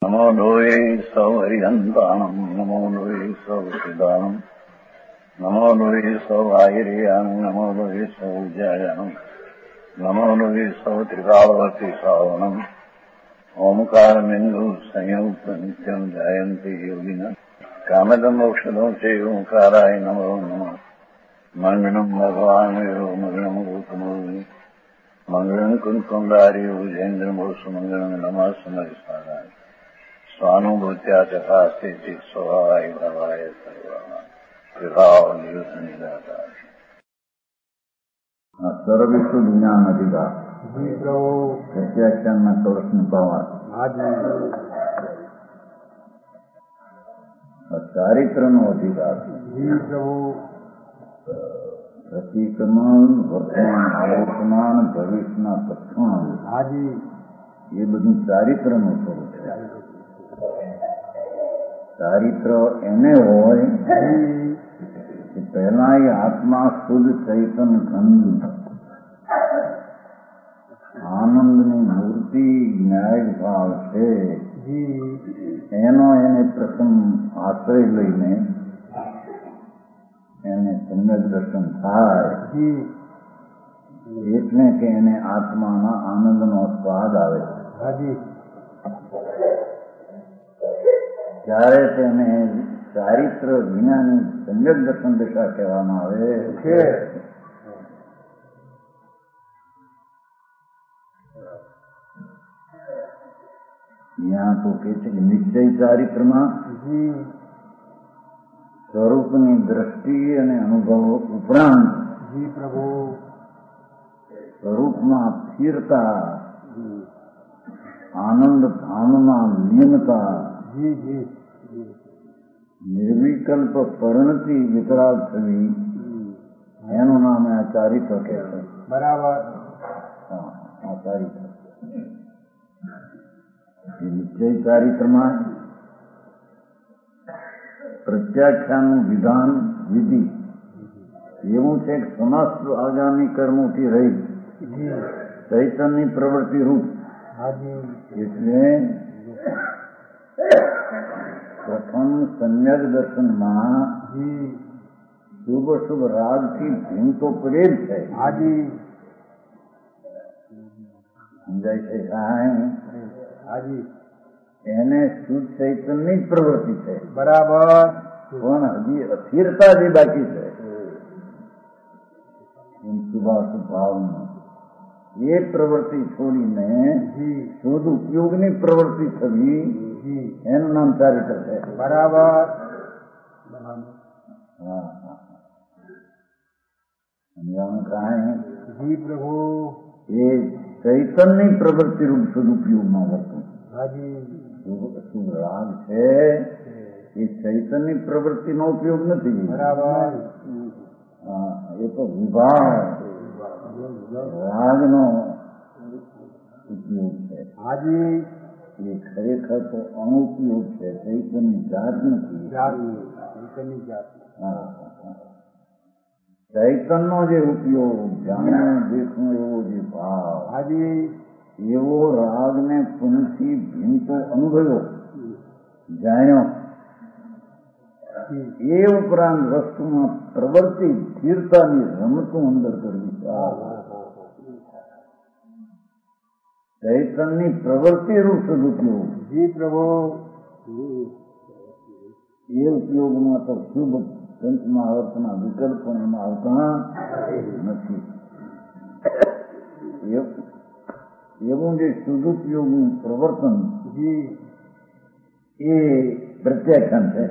નમો લોહે સૌ હરિહંતાણમ નમો લોહે સૌ સિદ્ધાણમ નમો લોહે સૌ આયર્યાણમ નમો લોહે સૌ જયાણમ નમો લોહે સૌ ત્રિકાળવતી શ્રાવણમ ઓમકારમિંદુ સંયુક્ત નિત્યમ જયંતિ યોગિના કામદમ ઔષધો છે ઓંકારાય નમો નમઃ મંગળમ ભગવાન વિરો મંગળમ ગૌતમોની મંગળમ કુંકુંડાર્યો જૈન્દ્રમોષ મંગળમ નમઃ સમરિસારાય સ્વાનુભૂત્યા તથા સ્થિતિ સ્વભાવાય ભાવાય સર્વા વિભાવ નિયુદ્ધ નિરાકાર સર્વવિશ્વ જ્ઞાન અધિકાર પ્રત્યાખ્યાનના કળશની ભાવાત ચારિત્રનો અધિકાર પ્રતિક્રમણ વર્તમાન વર્તમાન ભવિષ્યના પક્ષણ એ બધું ચારિત્રનું સ્વરૂપ છે. ચારિત્ર એને હોય કે પહેલા એ આત્મા શુદ્ધ ચૈતન ઘન આનંદની મૂર્તિ ન્યાય ભાવ છે એનો એને પ્રથમ આશ્રય લઈને એને સમ્યક દર્શન થાય એટલે કે એને આત્માના આનંદનો સ્વાદ આવે છે. જ્યારે તેને ચારિત્ર વિનાની સમ્યક દર્શન દિશા કહેવામાં આવે છે. ત્યાં તો કે છે કે નિશ્ચય ચારિત્રમાં સ્વરૂપની દ્રષ્ટિ અને અનુભવો ઉપરાંત સ્વરૂપમાં સ્થિરતા આનંદ ભાવમાં લીનતા નિર્વિકલ્પ પરિણતિ વિતરાગ થવી એનું નામ આ ચારિત્ર કહે છે. બરાબર. આ ચારિત્ર નિશ્ચય ચારિત્રમાં પ્રત્યાખ્યાનનું વિધાન વિધિ એવું છે કે સમસ્ત આગામી કર્મોથી રહી ચૈતન્યની પ્રવૃત્તિ રૂપ એટલે પ્રથમ સમ્યક દર્શનમાં શુભ શુભ રાગથી ભીમ તો પડે જ છે. સમજાય છે સાહેબ? એને શુદ્ધ ચૈતન્યની જ પ્રવૃત્તિ છે. બરાબર. પણ હજી અસ્થિરતા જે બાકી છે શુભાશુભ ભાવમાં એ પ્રવૃત્તિ છોડીને શુદ્ધ ઉપયોગની પ્રવૃત્તિ થવી એનું નામ ચારિત્ર છે. બરાબર. સમજાણું કાંઈ? જી પ્રભુ. એ ચૈતન્યની પ્રવૃત્તિ રૂપ સદુપયોગમાં વર્તું. શુભ રાગ છે એ ચૈતન્ય પ્રવૃત્તિનો ઉપયોગ નથી. બરાબર. એ તો વિભાગ રાગનો ઉપયોગ છે. એ ખરેખર તો અનુપયોગ છે. ચૈતન્ય જાત નથી. ચૈતનનો જે ઉપયોગ જાણ્યો દેખનો એવો જે ભાવ એવો રાગને પુનથી ભીમતો અનુભવ્યો જાણ્યો એ ઉપરાંત વસ્તુમાં પ્રવૃત્તિ સ્થિરતાની રમતું અંદર કરવી. ચૈતનની પ્રવૃત્તિ રૂપ સદુપયોગ એ ઉપયોગમાં તો શુભ સંતમાં આવતના વિકલ્પો એમાં આવતા નથી. એવું જે સદુપયોગનું પ્રવર્તન એ પ્રત્યાખ્યાન છે.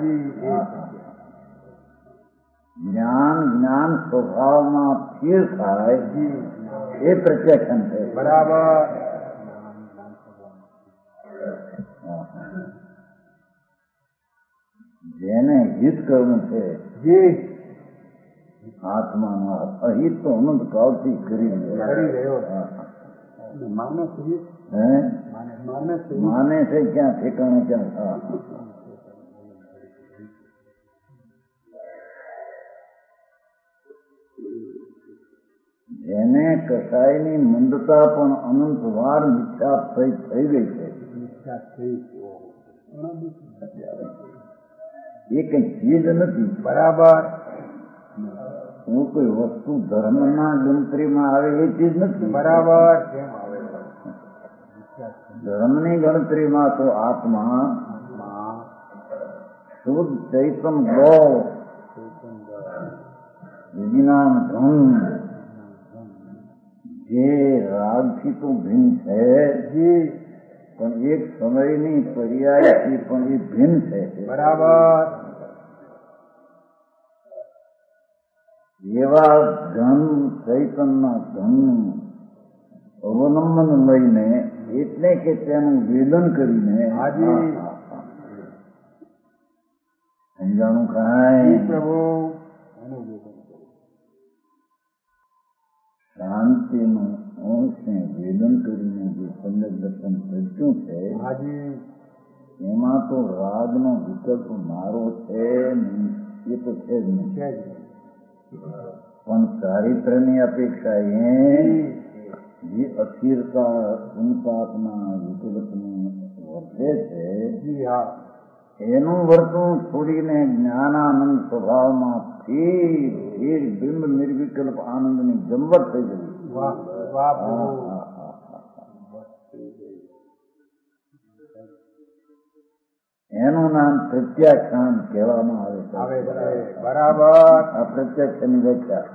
જ્ઞાન સ્વભાવમાં સ્થિર થાય એ પ્રત્યાખ્યાન છે. બરાબર. જેને હિત કરવું છે આત્માના અહિત તો અનંત કાળથી કરી રહ્યો માને છે ક્યાં ઠેકાણે ક્યાં જેને કસાયની મંદતા પણ અનંત વાર મિથ્યા થઈ ગઈ છે એ કઈ ચીજ નથી. બરાબર. હું કોઈ વસ્તુ ધર્મના ગણતરીમાં આવે એ ચીજ નથી. બરાબર. ધર્મની ગણતરીમાં તો આત્મા શુદ્ધ ચૈતન ગો વિજ્ઞાન ધન જે રાગથી તો ભિન્ન છે પણ એક સમયની પર્યાયથી પણ એ ભિન્ન છે. બરાબર. એવા ધન ચૈતનના ધનનું અવલંબન લઈને એટલે કે તેનું વેદન કરીને સમજાણું કાંઈ પ્રભુ શાંતિનું અંશને વેદન કરીને જે સમ્યક દર્શન થયું છે એમાં તો રાગનો વિકલ્પ મારો છે નહીં, એ તો છે જ નહીં. પણ ચારિત્ર્યની અપેક્ષા જે અસ્થિરતા સંતાપના વિકલ્પને વર્તે છે એનું વર્તન છોડીને જ્ઞાનાનંદ સ્વભાવમાં ફેર બિંબ નિર્વિકલ્પ આનંદની જમવટ થઈ ગઈ. એનું નામ પ્રત્યાખ્યાન કહેવામાં આવે છે. બરાબર. આ પ્રત્યાખ્યાનની વ્યાખ્યા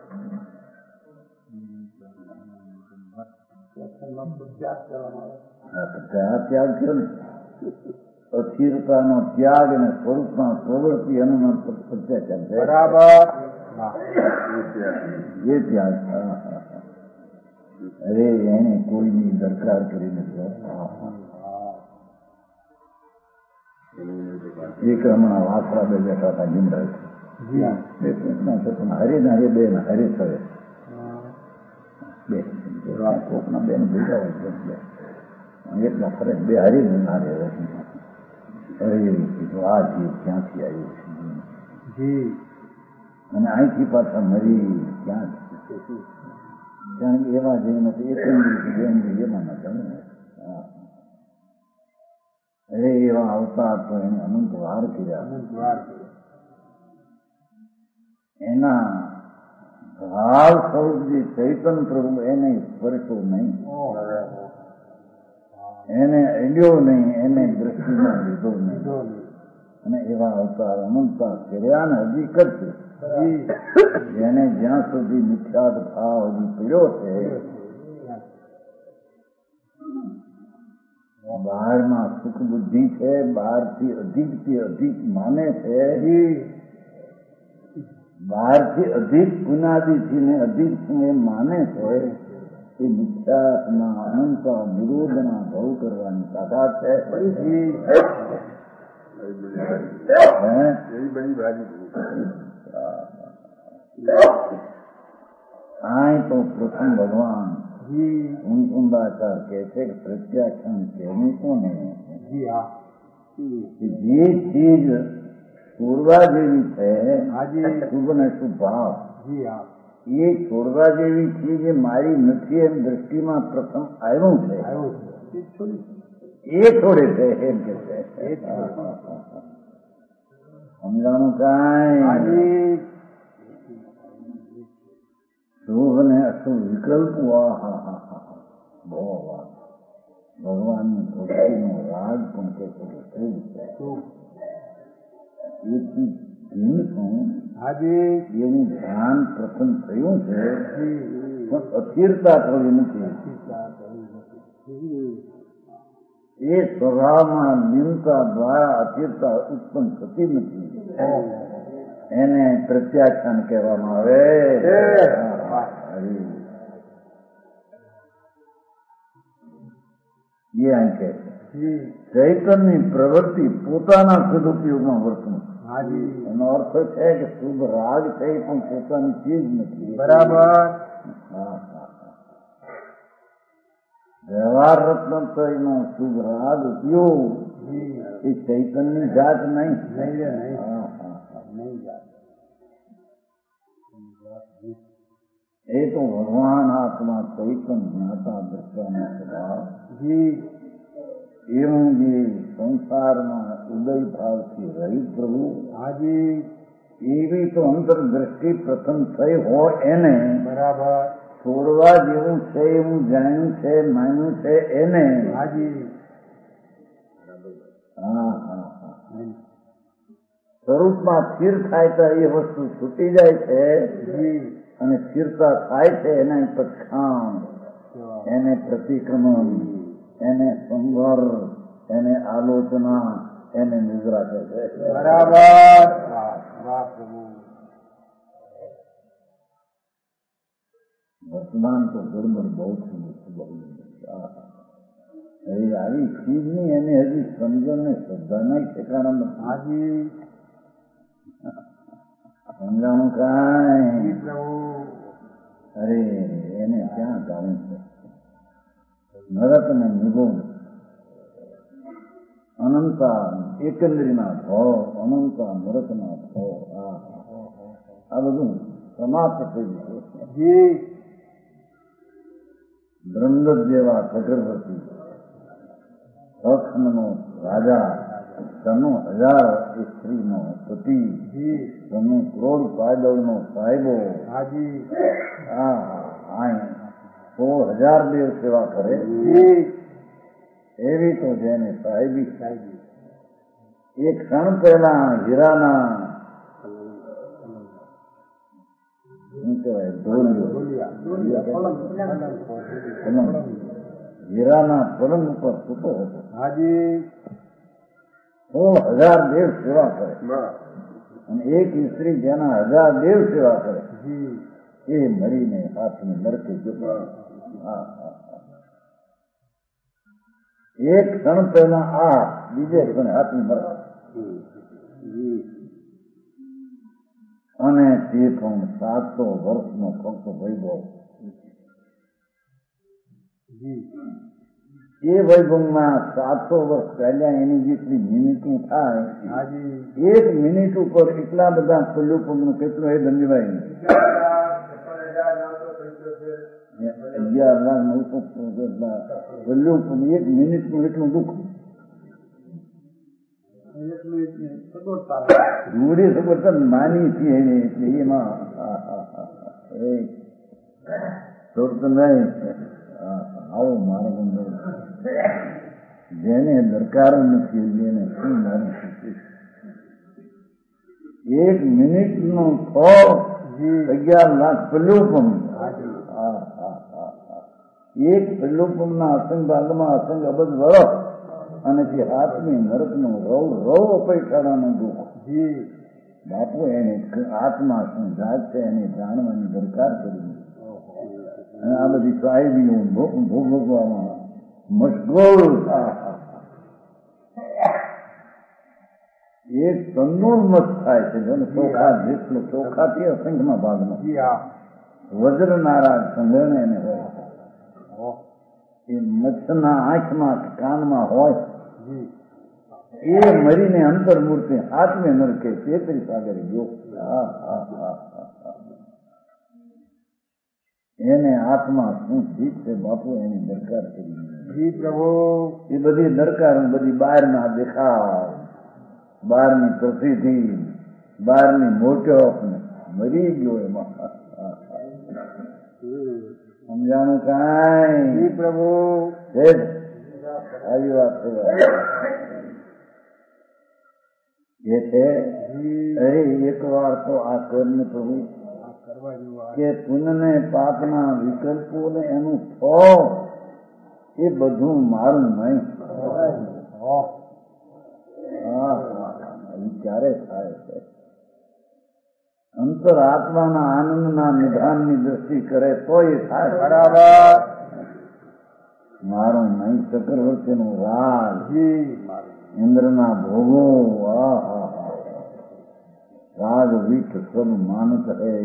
ત્યાગ થયો ને અસ્થિરતાનો ત્યાગ અને સ્વરૂપમાં પ્રવૃત્તિ એનું નામ પ્રત્યાખ્યાન છે. બરાબર. એ ત્યાગ. અરે એને કોઈની દરકાર કરી નથી. એક હમણાં વાસરા બે બેઠા હતા જીમરાજ હરી ને હરી બે ને હરી થયો બે કોકના બેન ભેગા હોય એટલા ફરે બે હરી ને હારે અરે કીધું આ જીવ ક્યાંથી આવ્યું છે અને અહીંથી પાછા મરી ક્યાં ત્યાં એવા જેવી નથી એક એમાં નથી. અરે એવા અવતાર તો એને અનંત વાર કર્યા. એના ભાવ સ્વરૂપ જે ચૈતન પ્રભુ એને સ્પર્શો નહીં, એને અડ્યો નહીં, એને દ્રષ્ટિમાં લીધો નહીં. અને એવા અવતાર અનંતા કર્યા ને હજી કરશે. જેને જ્યાં સુધી મિથ્યાદ ભાવ હજી પીડ્યો છે બહારમાં સુખ બુદ્ધિ છે, બહારથી અધિકથી અધિક માને છે, બહારથી અધિક પુનાદિથી ને અધિકથી એ માને છે. એ મિથ્યાત્મા અનંતા નિરોધના ભવ કરવાની તાકાત છે. આય તો પ્રથમ ભગવાન ઊંડાચાર કહે છે કે પ્રત્યાખ્યાન કહેવું કોને જે ચીજ છોડવા જેવી છે શુભ ને શુભ ભાવ એ છોડવા જેવી ચીજ એ મારી નથી એમ દ્રષ્ટિમાં પ્રથમ આવ્યું છે એ છોડે છે એમ કે છે. સમજાણું કાંઈ શુભ ને અશુભ વિકલ્પો બહુ વાત. ભગવાનની ભક્તિનો રાગ પણ કે શુભ છે. એથી એનું ધ્યાન પ્રથમ થયું છે પણ અસ્થિરતા થવી નથી. એ સ્વભાવમાં લીનતા દ્વારા અસ્થિરતા ઉત્પન્ન થતી નથી. એને પ્રત્યાખ્યાન કહેવામાં આવે. એ અહીં કહે છે ચૈતનની પ્રવૃત્તિ પોતાના સદુપયોગમાં વર્તવું. એનો અર્થ છે કે શુભ રાગ છે એ પણ પોતાની ચીજ નથી. બરાબર. વ્યવહાર રત્ન તો એનો શુભ રાગ ઉપયોગ એ ચૈતનની જાત નહીં. એ તો ભગવાન આત્મા ચૈતન જ્ઞાતા દ્રષ્ટાનો સ્વભાવ એવું જે સંસારમાં ઉદય ભાવથી રહી પ્રભુ હાજી એવી તો અંતરદ્રષ્ટિ પ્રથમ થઈ હોય એને બરાબર છોડવા જેવું છે એવું જાણ્યું છે માન્યું છે એને હાજી હા હા હા સ્વરૂપમાં સ્થિર થાય તો એ વસ્તુ છૂટી જાય છે જી અને સ્થિરતા થાય છે એના પક્ષાણ એને પ્રતિક્રમણ એને સંવર એને આલોચના એને નિદ્રા કહે છે બરાબર વાહ વાહ પ્રભુ વર્તમાન તો ગડબડ બહુ થઈ બહુ હવે આવી ચીજની એને હજી સમજણ ને શ્રદ્ધાના ઠેકાણા નથી હાજી સમજાણું કાંઈ પ્રભુ અરે એને ક્યાં જાણું છે નરક ને નિગુણ અનંતા એકંદરીના ભાવ અનંતા નરકના ભાવ આ બધું સમાપ્ત થઈ ગયું જી બ્રહ્મદત્ત જેવા ચક્રવર્તી અખંડનો રાજા તનો 1000 સ્ત્રીનો પતિ જી તનો કરોડ પાયદળનો સાહેબો હાજી આ 100,000 દેવ સેવા કરે જી એવી તો જેને સાહેબી એક ક્ષણ પહેલા હીરાના શું કહેવાય હીરાના પલંગ ઉપર સૂતો હતો હાજી 100,000 દેવ સેવા કરે અને એક સ્ત્રી જેના 1000 દેવ સેવા કરે જી એ મરીને હાથને નરકે જતો એક ક્ષણ પહેલા આ બીજે ક્ષણે હાથની નરક અને તે પણ 700 વર્ષનો ફક્ત વૈભવ એ વૈભવમાં 700 વર્ષ પહેલા એની જેટલી મિનિટું થાય હાજી એક મિનિટ ઉપર એટલા બધા પલ્લુપમનું કેટલું એ ધન્યવાદ 11,900 જેટલા પલ્લુપમ એક મિનિટનું એટલું દુઃખ રૂઢી સગવડતા માની છે એને એટલે એમાં છોડતો નહીં આવો મારો બંધો જેને દરકાર નથી એને શું મારી શકે એક મિનિટનો 11 લાખ પલ્લુપમ એક પલ્લુપમના અસંગ ભાગમાં અસંગ અબજ વર્ષ અને તે હાથની નરકનું રવ અપેક્ષાનું દુઃખ બાપુ એને આત્મા શું જાત છે એને જાણવાની દરકાર કરી અને આ બધી સાહેબીઓ ભોગવવામાં મશગુલ એક તંદુર મત થાય છે ચોખા જેટલો ચોખાથી અસંખ્યમાં ભાગમાં વજ્ર નારાજ સંગ્રહ એને હોય એ મચ્છના આંખમાં કાનમાં હોય એ મરીને અંતર્મૂર્તિ હાથમે નરકે તેત્રી સાગર ગયો એને આત્મા શું જીત છે બાપુ એની દરકાર કરી પ્રભુ એ બધી દરકાર બધી બહારના દેખાવ બહારની પ્રસિદ્ધિ બહારની મોટપ મરી ગયો એમાં સમજાણું કાંઈ પ્રભુ આવી વાત એ છે અરે એક વાર તો આ કર્મ પ્રભુ કે પુણ્યને પાપના વિકલ્પો ને એનું ફળ એ બધું મારું નહીં ક્યારે થાય છે અંતરાત્માના આનંદના નિધાનની દ્રષ્ટિ કરે તો એ થાય બરાબર મારું નહીં ચક્રવર્તીનું રાજ ઇન્દ્રના ભોગો રાજ વિઠ સબ માનત હૈ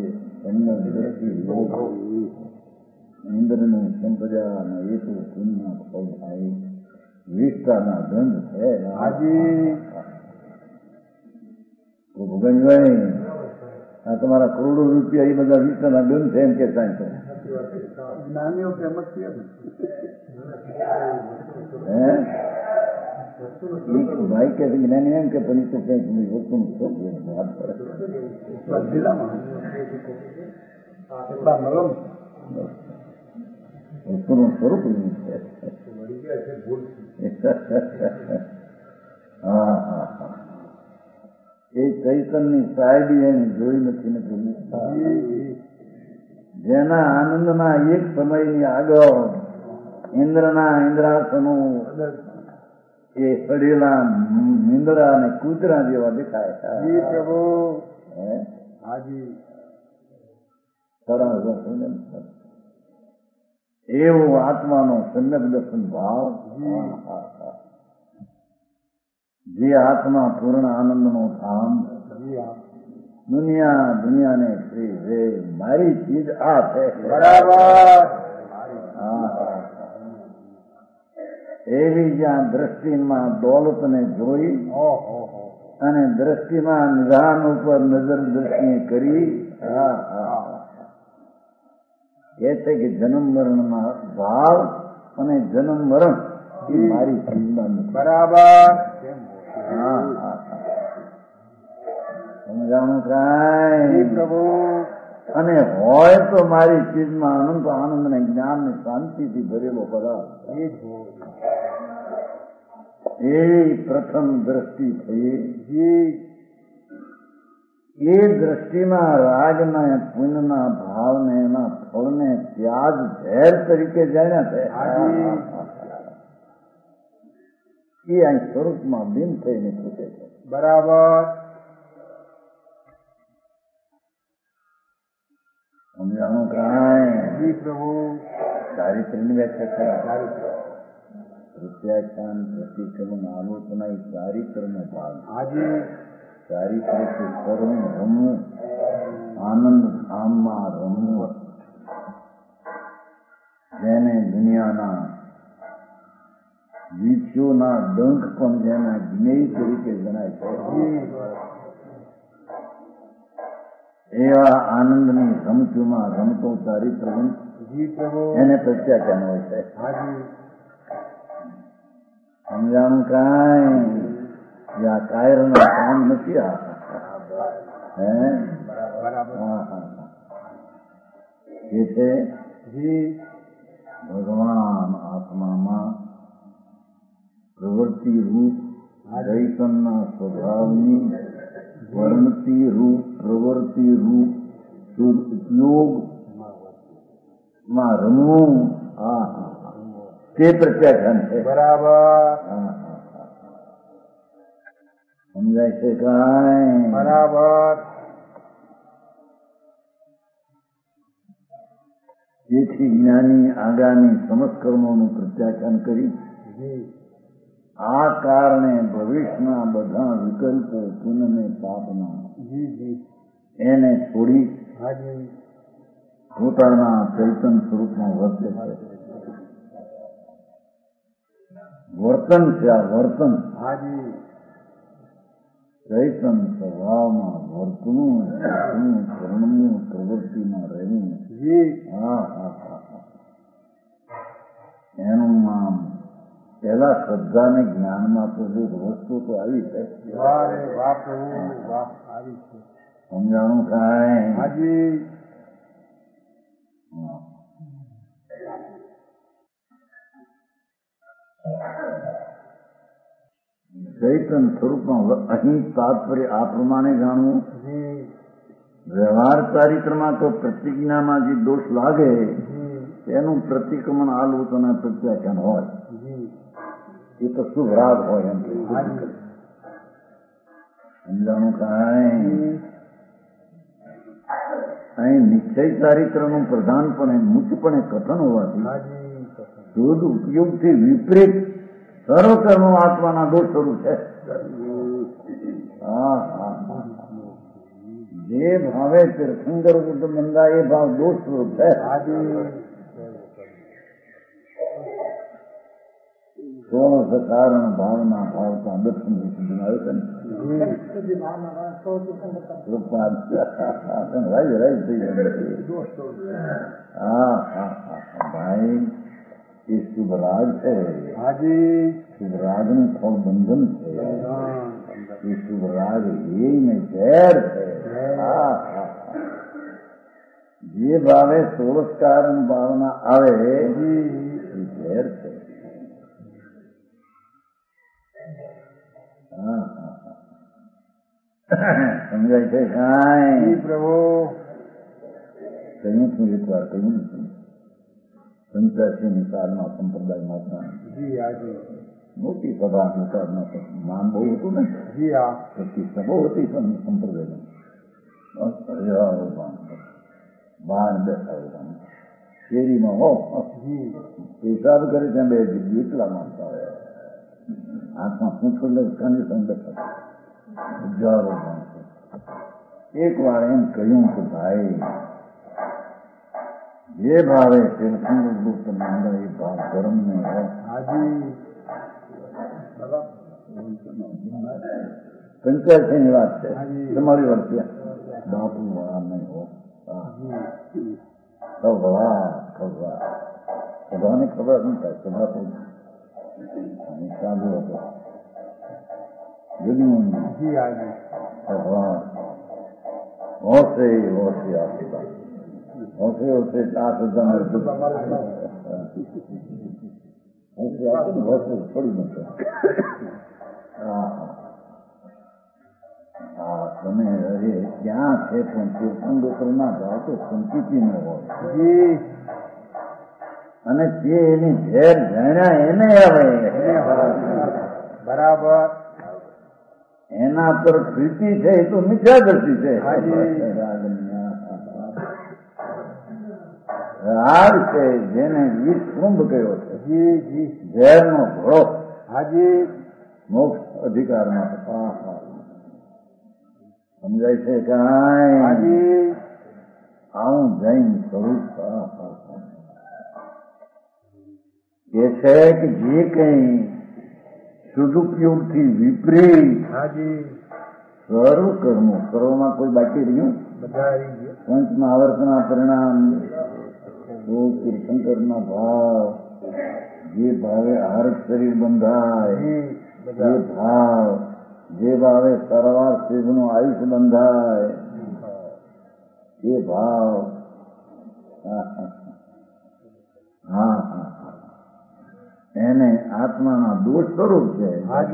ઇન્દ્રની સંપદા અને એતો પુણ્યના ફળ થાય વિષ્ટાના દંડ છે ભગવાનભાઈ આ તમારા કરોડો રૂપિયા એ બધા વિષ્ટાના દંડ છે એમ કે સાંઈ નાનીઓ ફેમસ છે એક ભાઈ કે જ્ઞાની એમ કે પણ તો કંઈક વસ્તુનું સ્વરૂપ વાત કરે વસ્તુનું સ્વરૂપ એવું છે. હા હા હા એ ચૈતનની સાહેબી એને જોઈ નથી ને જેના આનંદના એક સમયની આગળ ઇન્દ્રના ઇન્દ્રાસનો એ પડેલા મીંદડા અને કૂતરા જેવા દેખાય. એવો આત્માનો સમ્યક દર્શન ભાવ, જે આત્મા પૂર્ણ આનંદનો ધામ, દુનિયા દુનિયાને શ્રી રે મારી ચીજ આ છે. બરાબર. એવી જ્યાં દ્રષ્ટિમાં દોલતને જોઈ અને દ્રષ્ટિમાં નિધાન ઉપર નજર દ્રષ્ટિ કરી કે છે કે જન્મ મરણના ભાવ અને જન્મ મરણ એ મારી ચીજમાં નથી. બરાબર. સમજાણું કાંઈ પ્રભુ. અને હોય તો મારી ચીજમાં અનંત આનંદ ને જ્ઞાન ને શાંતિથી ભરેલો પદાર્થ. એવી પ્રથમ દ્રષ્ટિ થઈ. એ દ્રષ્ટિમાં રાગના પુણ્યના ભાવને એના ફળને ત્યાજ ઝેર તરીકે જાણ્યા છે. એ અહીં સ્વરૂપમાં બિન થઈને છૂટે છે. બરાબર. સમજાણું કાંઈ પ્રભુ. ચારિત્ર્યની વ્યાખ્યા છે. પ્રત્યાખ્યાન પ્રતિક્રમણ આલોચના એ ચારિત્રનો ભાગ. ચારિત્ર કે કરવું રમવું, આનંદ ધામમાં રમવું, જેને દુનિયાના વિષયોના ડંખ પણ જેના જ્ઞેય તરીકે જણાય છે, એવા આનંદની રમતુમાં રમતો ચારિત્ર એને પ્રત્યાખ્યાન હોય છે. સમજાણું કાંઈ આ કાયરનો કામ નથી. એ છે ભગવાન આત્મામાં પ્રવૃત્તિ રૂપ ચૈતનના સ્વભાવની વર્ણતી રૂપ પ્રવૃત્તિ રૂપ ઉપયોગમાં રમવું. તે પ્રત્યાખ્યાન છે. બરાબર. સમજાય છે કાંઈ? બરાબર. તેથી જ્ઞાની આગામી સમસ્કર્મોનું પ્રત્યાખ્યાન કરી આ કારણે ભવિષ્યના બધા વિકલ્પો પુણ્યને પાપના એને છોડી પોતાના ચૈતન સ્વરૂપમાં વર્તે છે. વર્તન છે આ વર્તન. ચૈતન સ્વભાવમાં વર્તનું કરણનું પ્રવૃત્તિમાં રહેવું. એનું નામ પેલા શ્રદ્ધા ને જ્ઞાનમાં તો જે વસ્તુ તો આવી છે. સમજાણું કાંઈ? ચૈતન સ્વરૂપમાં અહીં તાત્પર્ય આ પ્રમાણે જાણવું. વ્યવહાર ચારિત્રમાં તો પ્રતિજ્ઞામાં જે દોષ લાગે તેનું પ્રતિક્રમણ આલોચન પ્રત્યાખ્યાન હોય. એ તો શુભ રાગ હોય એમ. સમજાણું કાંઈ? અહીં નિશ્ચય ચારિત્રનું પ્રધાનપણે મુખ્યપણે કથન હોવાથી શુદ્ધ ઉપયોગથી વિપરીત સર્વકર્મ આત્માના દોષ સ્વરૂપ છે. જે ભાવે તીર્થંકર બંધા એ ભાવ દોષ સ્વરૂપ છે. સોળ કારણ ભાવના ભાવતા દર્શન આવે છે ને ભાઈ એ શુભરાજ છે. હાજી. શુભરાજનું ફળ બંધન છે. એ શુભરાજ એને ઝેર છે. જે ભાવે સોળસ્કાર ભાવના આવે એ ઝેર છે. સમજાય છે કાંઈ? પ્રભુ કહ્યું છું એક વાર કહ્યું છું. 85 સાલમાં સંપ્રદાય માતા મોટી સભા સાહેબના નામ બહુ હતું ને. પ્રતિ સભો હતી સંપ્રદાયમાં. બહાર બેઠા શેરીમાં હો પેશાબ કરે ત્યાં બે એટલા માણસો આવ્યા. હાથમાં પૂછો કંડિશન બેઠા હજારો માણસો. એક વાર એમ કહ્યું કે ભાઈ જે ભાવે તીર્થંકર મંડળ એ ભાવ ધર્મ નહીં હોય. 85 ની વાત છે. તમારી વાત છે બાપુ વાળા નહીં હો. સભાને ખબર ન થાય. સભા તો સાધુ હતો હોશે હોશે આશીર્વાદ હોશે હોશે 8,000 થોડી નથી. તમે અરે ક્યાં છે પણ તીર્થંકર ના જાઓ તો સંકિતિ ન હોય. અને તે એની ઝેર જાણ્યા એને આવે બરાબર. એના પર પ્રીતિ છે એ તો મિથ્યાદર્શી છે. રાગ છે જેને વિષ કુંભ કહ્યો છે. ઝેરનો ઘોડો મોક્ષ અધિકારમાં સમજાય છે કાંઈ? આવું જૈન સ્વરૂપ એ છે કે જે કઈ સદુપયોગથી વિપરીત સર્વ કર્મો, સર્વમાં કોઈ બાકી રહ્યું? પંચમાં આવર્તના પરિણામ તીર્થંકરના ભાવ, જે ભાવે હાર્દ શરીર બંધાય એ ભાવ, જે ભાવે સરવાર શિવનું આયુષ બંધાય એ ભાવ. એને આત્માના દોષ સ્વરૂપ છે.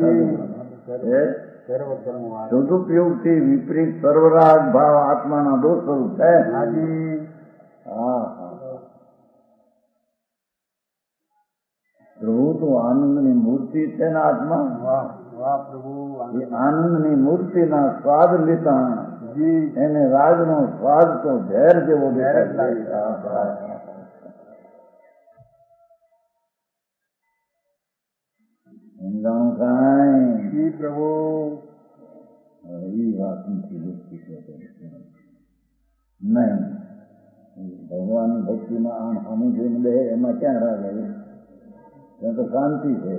સદુપયોગથી વિપરીત સર્વરાગ ભાવ આત્માના દોષ સ્વરૂપ છે. પ્રભુ તો આનંદની મૂર્તિ છે ને આત્મા. એ આનંદની મૂર્તિના સ્વાદ લેતા એને રાજનો સ્વાદ તો ઝેર જેવો દેખાય. સમજાણું કાંઈ? પ્રભુ એ વાત નથી નહીં. ભગવાનની ભક્તિમાં આમ સામું જોઈને બે એમાં ક્યાં રાગ આવે? ત્યાં તો શાંતિ છે.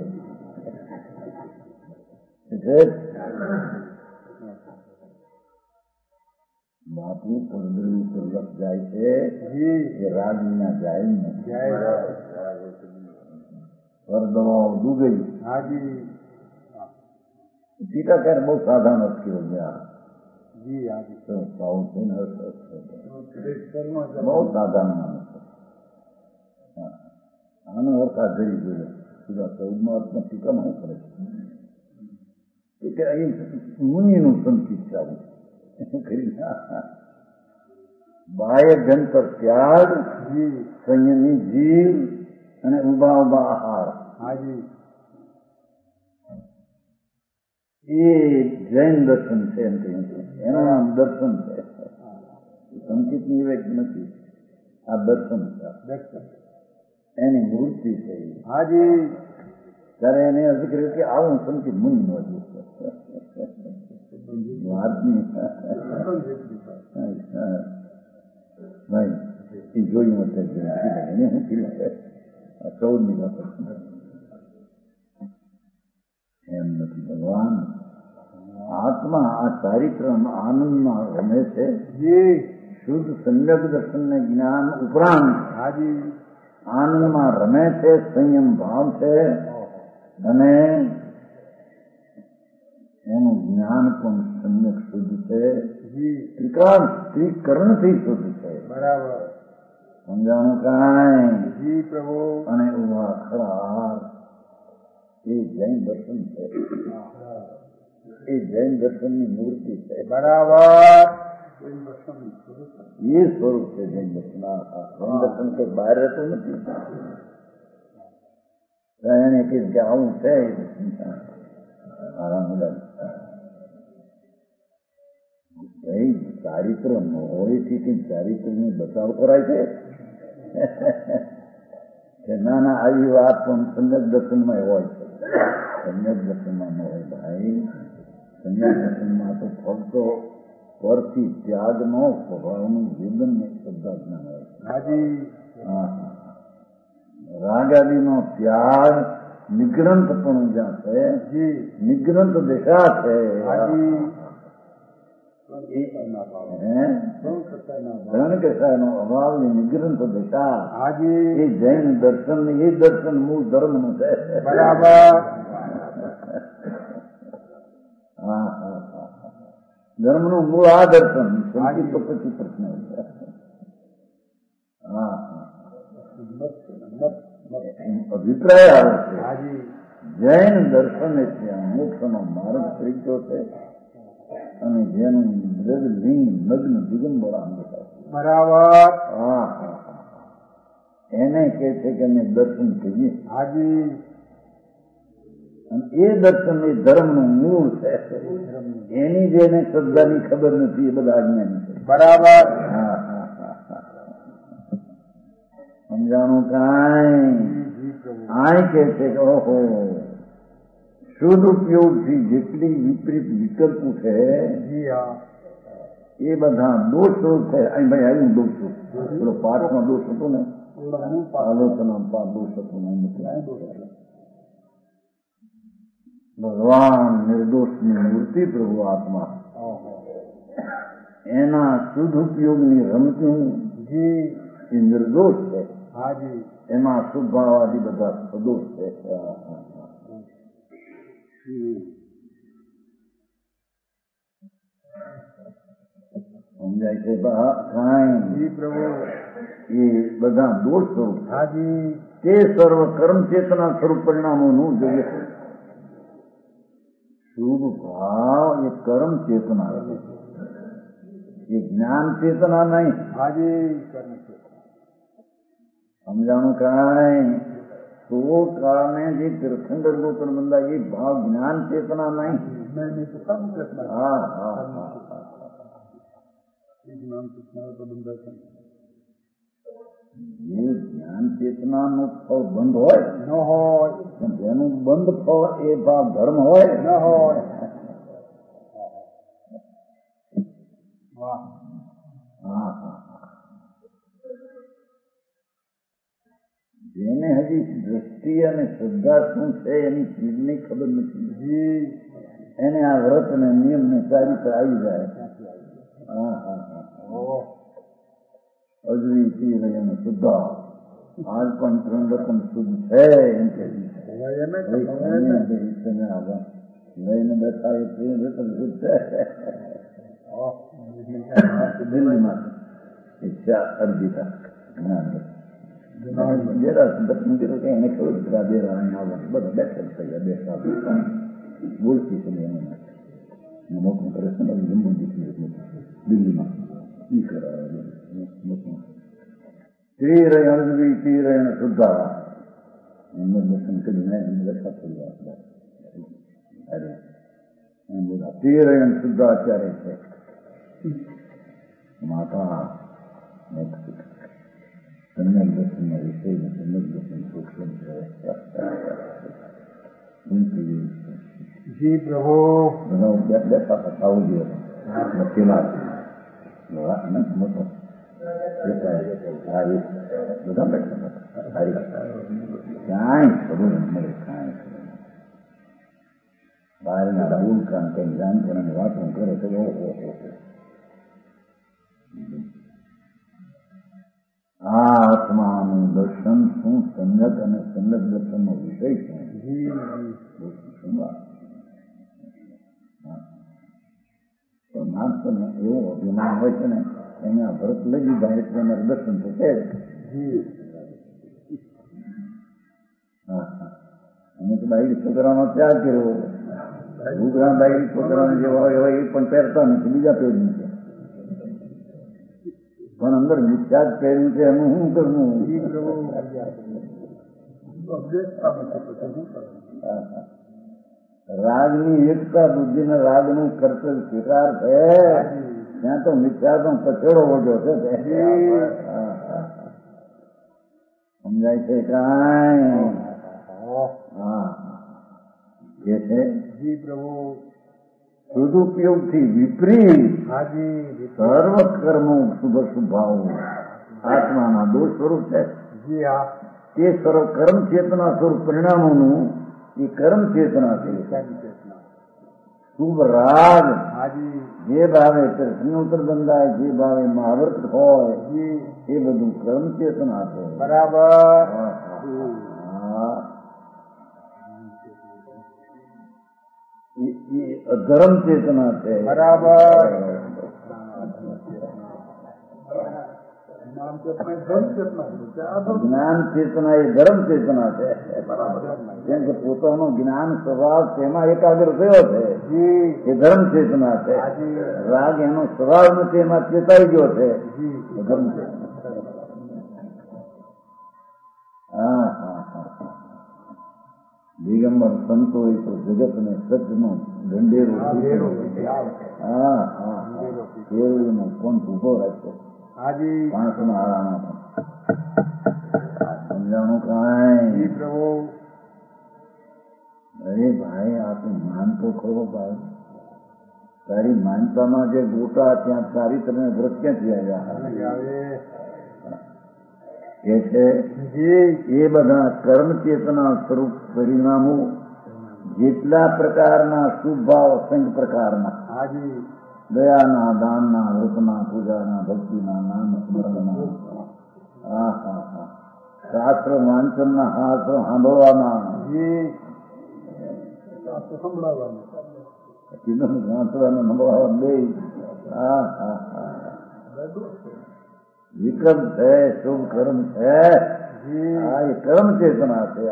બાપુ પરદળી પર જાય છે એ રાગ વિના જાય ને. પરદવાઓ ડૂબે. ટીકાકાર બહુ સાધારણ અટક્યો ગયા. બહુ સાધારણ માણસ. આનો અર્થ આ જઈ જોઈએ. સીધા 14માં અર્થમાં ટીકા ન કરે કે અહીં મુનિનું સંકિત ચાલે. બાહ્ય જન પર ત્યાગ, સંયમી જીવ અને ઉભા ઉભા આહાર એ જૈન દર્શન છે. એમ કહ્યું એનું નામ દર્શન છે. સંકિત નિવેક નથી, આ દર્શન છે. એની મૂર્તિ છે. ત્યારે એને અર્થ કર્યું કે આવું સંકિત મુનિ નો એ જોયું એને હું કીધું 14ની વાત એમ નથી. ભગવાન આત્મા આ ચારિત્રમાં આનંદમાં રમે છે. શુદ્ધ સમ્યક દર્શન ને જ્ઞાન ઉપરાંત આનંદમાં રમે છે, સંયમ ભાવ છે, અને એનું જ્ઞાન પણ સમ્યક શુદ્ધ છે, ત્રિકરણથી શુદ્ધ છે. બરાબર. સમજાણું કાંઈ? જી પ્રભુ. અને ઉભા ખરા એ જૈન દર્શન છે, એ જૈન દર્શનની મૂર્તિ છે. બરાબર. એ સ્વરૂપ છે જૈન દર્શન. જૈન દર્શન કે બહાર રહેતું નથી. એને કીધું કે આવું છે ચારિત્ર મોડીથી ચારિત્રને બચાવ કરાય છે કે ના ના આવી વાત પણ સમ્યક દર્શનમાં હોય છે. સમ્યક દર્શનમાં ન હોય ભાઈ. સમ્યક દર્શનમાં તો ફક્ત પરથી ત્યાગનો સ્વભાવનું વેદન શ્રદ્ધા જ્ઞાન હોય છે. રાગાદીનો ત્યાગ નિગ્રંથ પણ જ્યાં છે, નિગ્રંથ દિશા છે. નો અભાવ નિગ્રંથ દિશા એ જૈન દર્શન એ દર્શન મૂળ ધર્મ નું છે. બરાબર. ધર્મ નું મૂળ આ દર્શન. સંગીત તો પછી પ્રશ્ન અભિપ્રાય આવે છે. જૈન દર્શન એટલે મોક્ષનો માર્ગ તરીકે છે, અને જેનું મૃદ લિંગ નગ્ન દિગંબર બરાબર. એને કે છે કે અમે દર્શન કરીએ. અને એ દર્શન એ ધર્મનું મૂળ છે. એની જેને શ્રદ્ધાની ખબર નથી એ બધા અજ્ઞાની છે. બરાબર. સમજાણું કાંઈ? આ કે છે કે ઓહો શુદ્ધ ઉપયોગથી જેટલી વિપરીત વિકલ્પો છે એ બધા દોષો છે. અહીં ભાઈ આવ્યું દોષો. પેલો પાઠમાં દોષ હતો ને, આલોચના દોષ હતું ને. ભગવાન નિર્દોષની મૂર્તિ પ્રભુ આત્મા, એના શુદ્ધ ઉપયોગની રમતું એ નિર્દોષ છે. એમાં શુદ્ધભાવાદી બધા સદોષ છે. સમજાય છે કાંઈ? પ્રભુ એ બધા દોષ સ્વરૂપ તે સર્વ કર્મ ચેતના સ્વરૂપ પરિણામોનું જોઈએ. શુભ ભાવ એ કર્મ ચેતના છે, એ જ્ઞાન ચેતના નહીં. સમજાણું કાંઈ? તો કારણે જે તીર્થંકર ગોત્ર બંધા એ ભાવ જ્ઞાન ચેતના નહીં. જે જ્ઞાન ચેતનાનો ફળ બંધ હોય ન હોય, જેનું બંધ ફળ એ ભાવ ધર્મ હોય ન હોય. જેને હજી દ્રષ્ટિ અને શ્રદ્ધા શું છે એની ચીજની ખબર નથી, એને આ વ્રત ને નિયમ ને ચારિત્ર આવી જાય. અજવી તીર અને શુદ્ધા આજ પણ ત્રણરકમ શુદ્ધ છે એમ કે લઈને બેઠા એ ત્રણરકમ શુદ્ધ છે. દિલ્હીમાં ઈચ્છા અર્જિતા જ્ઞાન મંદિરો એને ખબર બધા બેઠા થયા બેઠા બોલતી સમય મોટું કરે છે ને જમ્મુ દિલ્હીમાં ઈ કરાવે તીરયણ તીરયણ શુદ્ધા એમને દર્શન કરીને એમને રક્ષા થઈ ગયા. બધા તીરયણ શુદ્ધાચાર્ય છે. માતા સમ્યક દર્શનના વિષય સમ્યક દર્શન સૂક્ષ્મ છે. જી પ્રભુ. બધા બેઠા હતા સાઉદી લખેલા મોટો બધા બેઠા ક્યાંય ખબર મળે, કાંઈ ખબર બહારના ભૂલ કામ કઈ જાણવાની વાતો કરે તો આત્માનું દર્શન શું, સંગત અને સંગત દર્શનનો વિષય શું? શું વાત? તો માણસોને એવો અભિમાન હોય છે ને, એના ભરત લઈ દીધા એટલે અમારે દર્શન થશે. અમે તો બાઈક છોકરાનો ત્યાગ કર્યો. છોકરા બાઈક છોકરાને જેવા હોય એવા એ પણ પહેરતા નથી, બીજા પહેર્યું છે. પણ અંદર મિથ્યા જ પહેર્યું છે, એનું શું કરવું? રાગની એકતા બુદ્ધિના રાગનું કર્તવ્ય સ્વીકાર છે, ત્યાં તો મિથ્યાનો કચેડો ઓછો છે. સમજાય છે કાંઈ? હા, જે છે સદુપયોગથી વિપરીત સર્વ કર્મો શુભ સ્વભાવ આત્માના દોષ સ્વરૂપ છે. તે સર્વ કર્મ ચેતના સ્વરૂપ પરિણામોનું એ કર્મ ચેતના છે. શુભ રાગ જે ભાવે કૃષ્ણોત્તર બંધાય, જે ભાવે મહાવર્ત હોય, એ બધું કર્મ ચેતના છે. બરાબર. એ અધર્મ ચેતના છે. બરાબર. જ્ઞાન ચેતના એ ધર્મ ચેતના છે. જેમ કે પોતાનો જ્ઞાન સ્વભાવ તેમાં એકાગ્ર થયો છે, એ ધર્મ ચેતના છે. રાગ એનો સ્વભાવ નથી, એમાં ચેતાઈ ગયો છે, એ ધર્મ ચેતના. હા હા હા. દિગંબર સંતો એ તો જગતને સચનો ગંડેરો. હા હા, કેળવીનો કોણ ઉભો રાખ્યો પાંચમાં હારામાં પણ. સમજાણું કાંઈ? અરે ભાઈ, આ તું માનતો ખરો ભાઈ? તારી માનતામાં જે ગોટા ત્યાં ચારિત્રને વ્રત ક્યાંથી આવ્યા? કે છે એ બધા કર્મ ચેતના સ્વરૂપ પરિણામો જેટલા પ્રકારના શુભ ભાવ, અસંખ્ય પ્રકારના દયાના, દાનના, વ્રતના, પૂજાના, ભક્તિના, નામ સ્મરણના, શાસ્ત્ર વાંચનના, શાસ્ત્ર સાંભળવાના, વાંચવાના, સંભળાવા બે વિક્રમ છે, શુભ કર્મ છે. આ એ કર્મ ચેતના છે.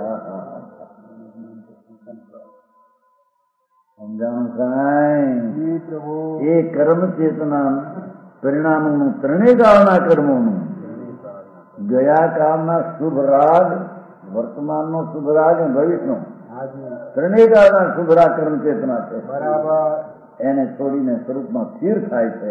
સમજાણું કાંઈ? એ કર્મ ચેતના પરિણામોનું, ત્રણેય કાળના કર્મોનું, ગયા કાળના શુભ રાગ, વર્તમાનનો શુભ રાગ અને ભવિષ્યનો ત્રણેય કાળના શુભ રાગ કર્મ ચેતના છે. બરાબર. એને છોડીને સ્વરૂપમાં સ્થિર થાય છે.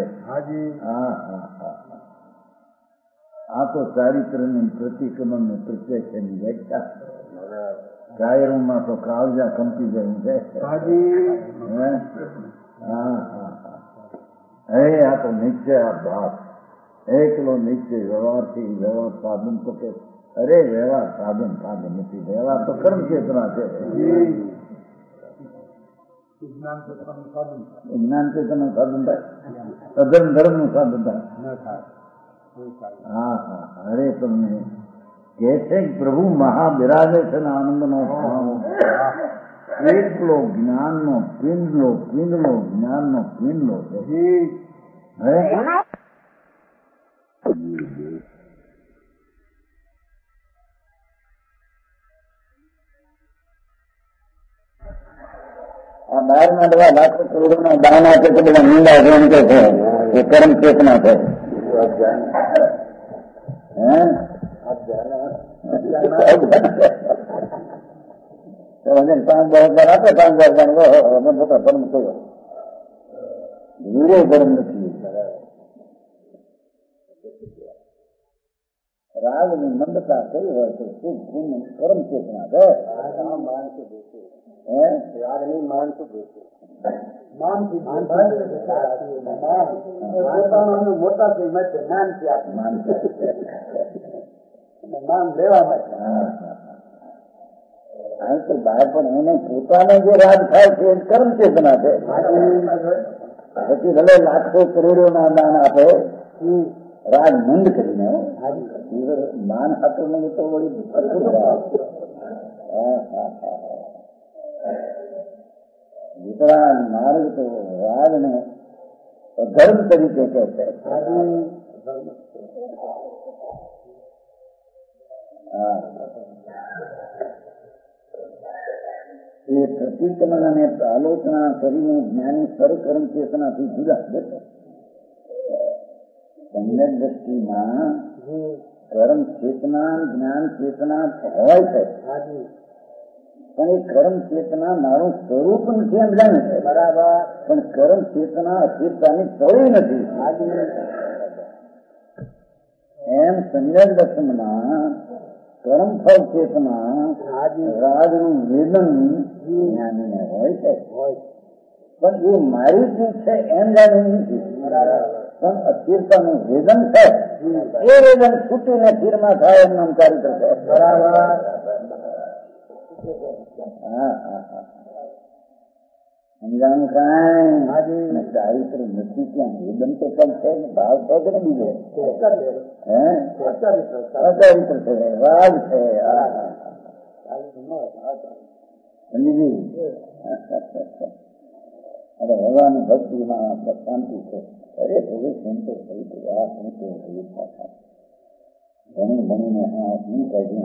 આ તો ચારિત્રની પ્રતિક્રમણ ને પ્રત્યક્ષની વ્યાખ્યા. કાયરોમાં તો કાળજા કંપી જાય છે. આ તો નિશ્ચય ભાગ, એકલો નિશ્ચય. વ્યવહારથી વ્યવહાર સાધન તો કે અરે વ્યવહાર સાધન નથી, વ્યવહાર તો કર્મ ચેતના છે. જ્ઞાન ચેતનનું સાધન થાય, અધર્મ ધર્મનું સાધન થાય. હા હા. અરે તમને કે છે કે પ્રભુ મહાબિરાજે છે ને આનંદનો ભાવ. એટલો જ્ઞાનનો પિંડલો જ્ઞાનનો પિંડલો છે. આ 12 લાખો કરોડોના દાના છે, બધા નિંદા જેમ કે છે, એ કર્મ ચેતના છે. 5,000 આપે, 5,000 મોટા કર્મ થયો. વીરો કર્મ નથી. રાગની મંદતા કઈ હોય છે? શુભ પુણ્ય કર્મ ચેતના છે. રાગની માણસો મોટા થઈ માટે માનથી આપે, માન લેવા માટે. અહીં તો બહાર પણ એને પોતાને જે રાગ થાય છે એ કર્મ ચેતના છે. પછી ભલે લાખો કરોડો ના દાન આપે, રાગ મંદ કરીને માન હાથો નહીં તો વળી વિતરાગ માર્ગ તો રાગ ને ધર્મ તરીકે કહે છે. એ પ્રતિક્રમણ અને આલોચના કરીને જ્ઞાની સર્વકર્મ ચેતનાથી જુદા દેખો. સમ્યક દ્રષ્ટિમાં કર્મ ચેતના જ્ઞાન ચેતના હોય છે, પણ એ કર્મ ચેતના મારું સ્વરૂપ નથી એમ જાણે છે. બરાબર. પણ કર્મ ચેતના અસ્થિરતાની તોડી નથી. એમ સમ્યક દર્શનમાં કર્મ ફળ ચેતના રાજનું વેદન જ્ઞાનીને હોય છે, પણ એ મારી ચીજ છે એમ જાણ્યું નથી. પણ અસ્થિરતાનું વેદન છે, એ વેદન છૂટીને સ્થિરમાં થાય એમ નામ ચારિત્ર છે. બરાબર. સમજાણું કાંઈ ચારિત્ર નથી ત્યાં વેદન તો પગ છે ને ભાવ છે કે ને બીજે અચારિત્ર છે, રાગ છે. અરે ભગવાન ભક્તિમાં શાંતિ છે. અરે ભગત સંતો થઈ આ સંતો ભણી ભણીને શું કહી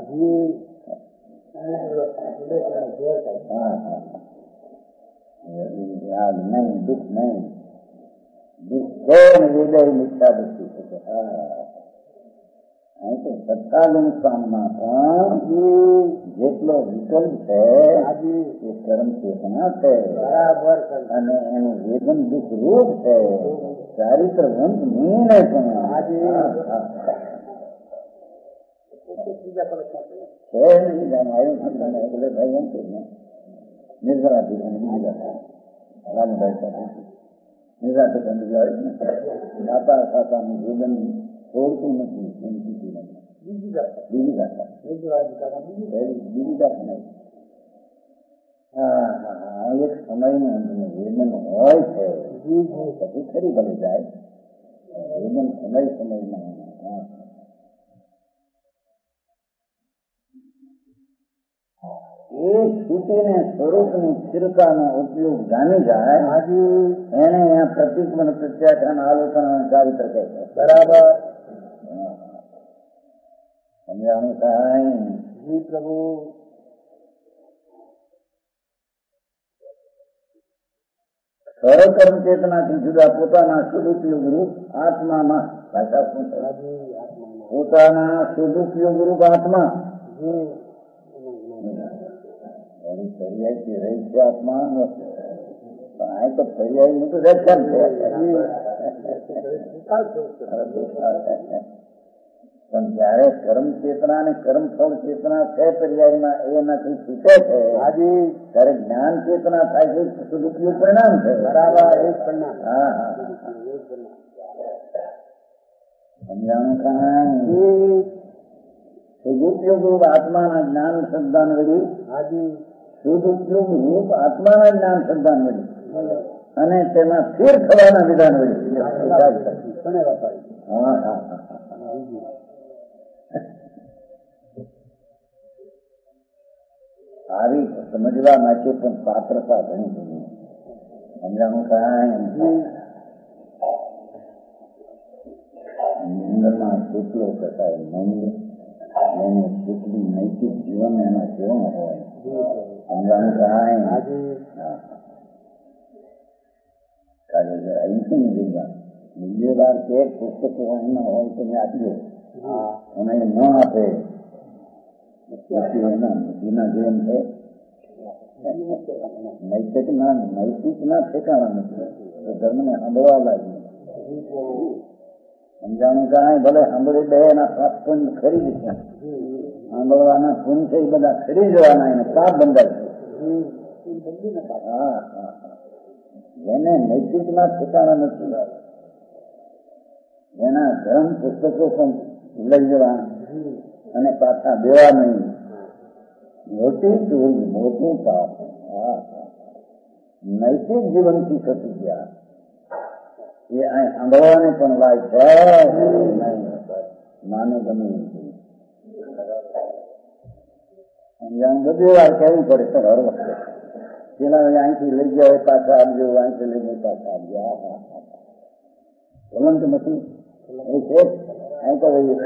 રાગ નહીં, દુઃખ નહીં, દુઃખ વેદય મિથ્યા દુઃખી છે. સત્તાગુણ કામમાં પણ જેટલો વિકલ્પ છે એ કર્મ ચેતના છે. બરાબર. અને એનું વેદન દુઃખ રૂપ છે. ચારિત્ર વંત નિર્ણય પણ નિર્જરાથી સાતા સાતાનું વેદન છોડતું નથી. બીજી ભાષા એક સમયનું વેદન હોય છે, પછી ખરી ભલે જાય. વેદન સમયમાં એ છૂટીને સ્વરૂપની સ્થિરતાનો ઉપયોગ જાણી જાય એને અહીંયા પ્રતિક્રમણ પ્રત્યાખ્યાન આલોચના ચારિત્ર કહે છે. બરાબર. સમજાણું સાહેબ? પ્રભુ સર્વકર્મ ચેતનાથી જુદા પોતાના સદુપયોગ રૂપ આત્મામાં ભાષા શું છે? પોતાના સદુપયોગ રૂપ આત્મા પર્યાયથી રહી છે. આત્મા આ તો પર્યાય નું તો વ્યાખ્યાન છે. પણ જયારે કર્મ ચેતના અને કર્મ ફળ ચેતના છે પર્યાયમાં એનાથી છૂટે છે ત્યારે જ્ઞાન ચેતના થાય છે. સદુપયોગ પરિણામ છે. બરાબર. સમજાણું કાંઈ? સદુપયોગ રૂપ આત્માના જ્ઞાન શબ્દાન વળી સદુપયોગ રૂપ આત્માના જ્ઞાન શબ્દાન વળી અને તેમાં ફેર થવાના વિધાન વળી આવી સમજવા માટે પણ પાત્રતા ઘણી બધી. સમજાણું કાંઈ? નિંદમાં કેટલો કસાય મંદ એને કેટલી નૈતિક જીવન એના કેવું હોય. સમજાણું કાંઈ? કાર્ય અહીંથી નીકળી ગયા. મૂલ્યવાર કે પુસ્તકો એના હોય તો મેં આપી દો અને એ ન આપે પછી એના જીવન છે નૈતિક ના ઠેકાણા નથી. ધર્મને સાંભળવા લાગ્યું. સમજાણું કાંઈ? ભલે સાંભળી દે એના પાપ પુણ્ય ખરીદ છે. સાંભળવાના પુણ્ય છે એ બધા ખરી જવાના એને પાપ બંધાય છે. જેને નૈતિક ના ઠેકાણા નથી એના ધર્મ પુસ્તકો પણ લઈ જવા અને પાછા દેવા નહીં. મોટી ચોરી, મોટું પાપ નૈતિક જીવનથી થતી ગયા. એ અહીં સાંભળવાની પણ લાયક છે માને ગમે બધી વાર કહેવું પડે તો હર વખતે પેલા અહીંથી લઈ ગયા હોય પાછા આપજો અહીંથી લઈ ગયા પાછા આપજો બોલો કે નથી એ છે અહીં તો ભાઈ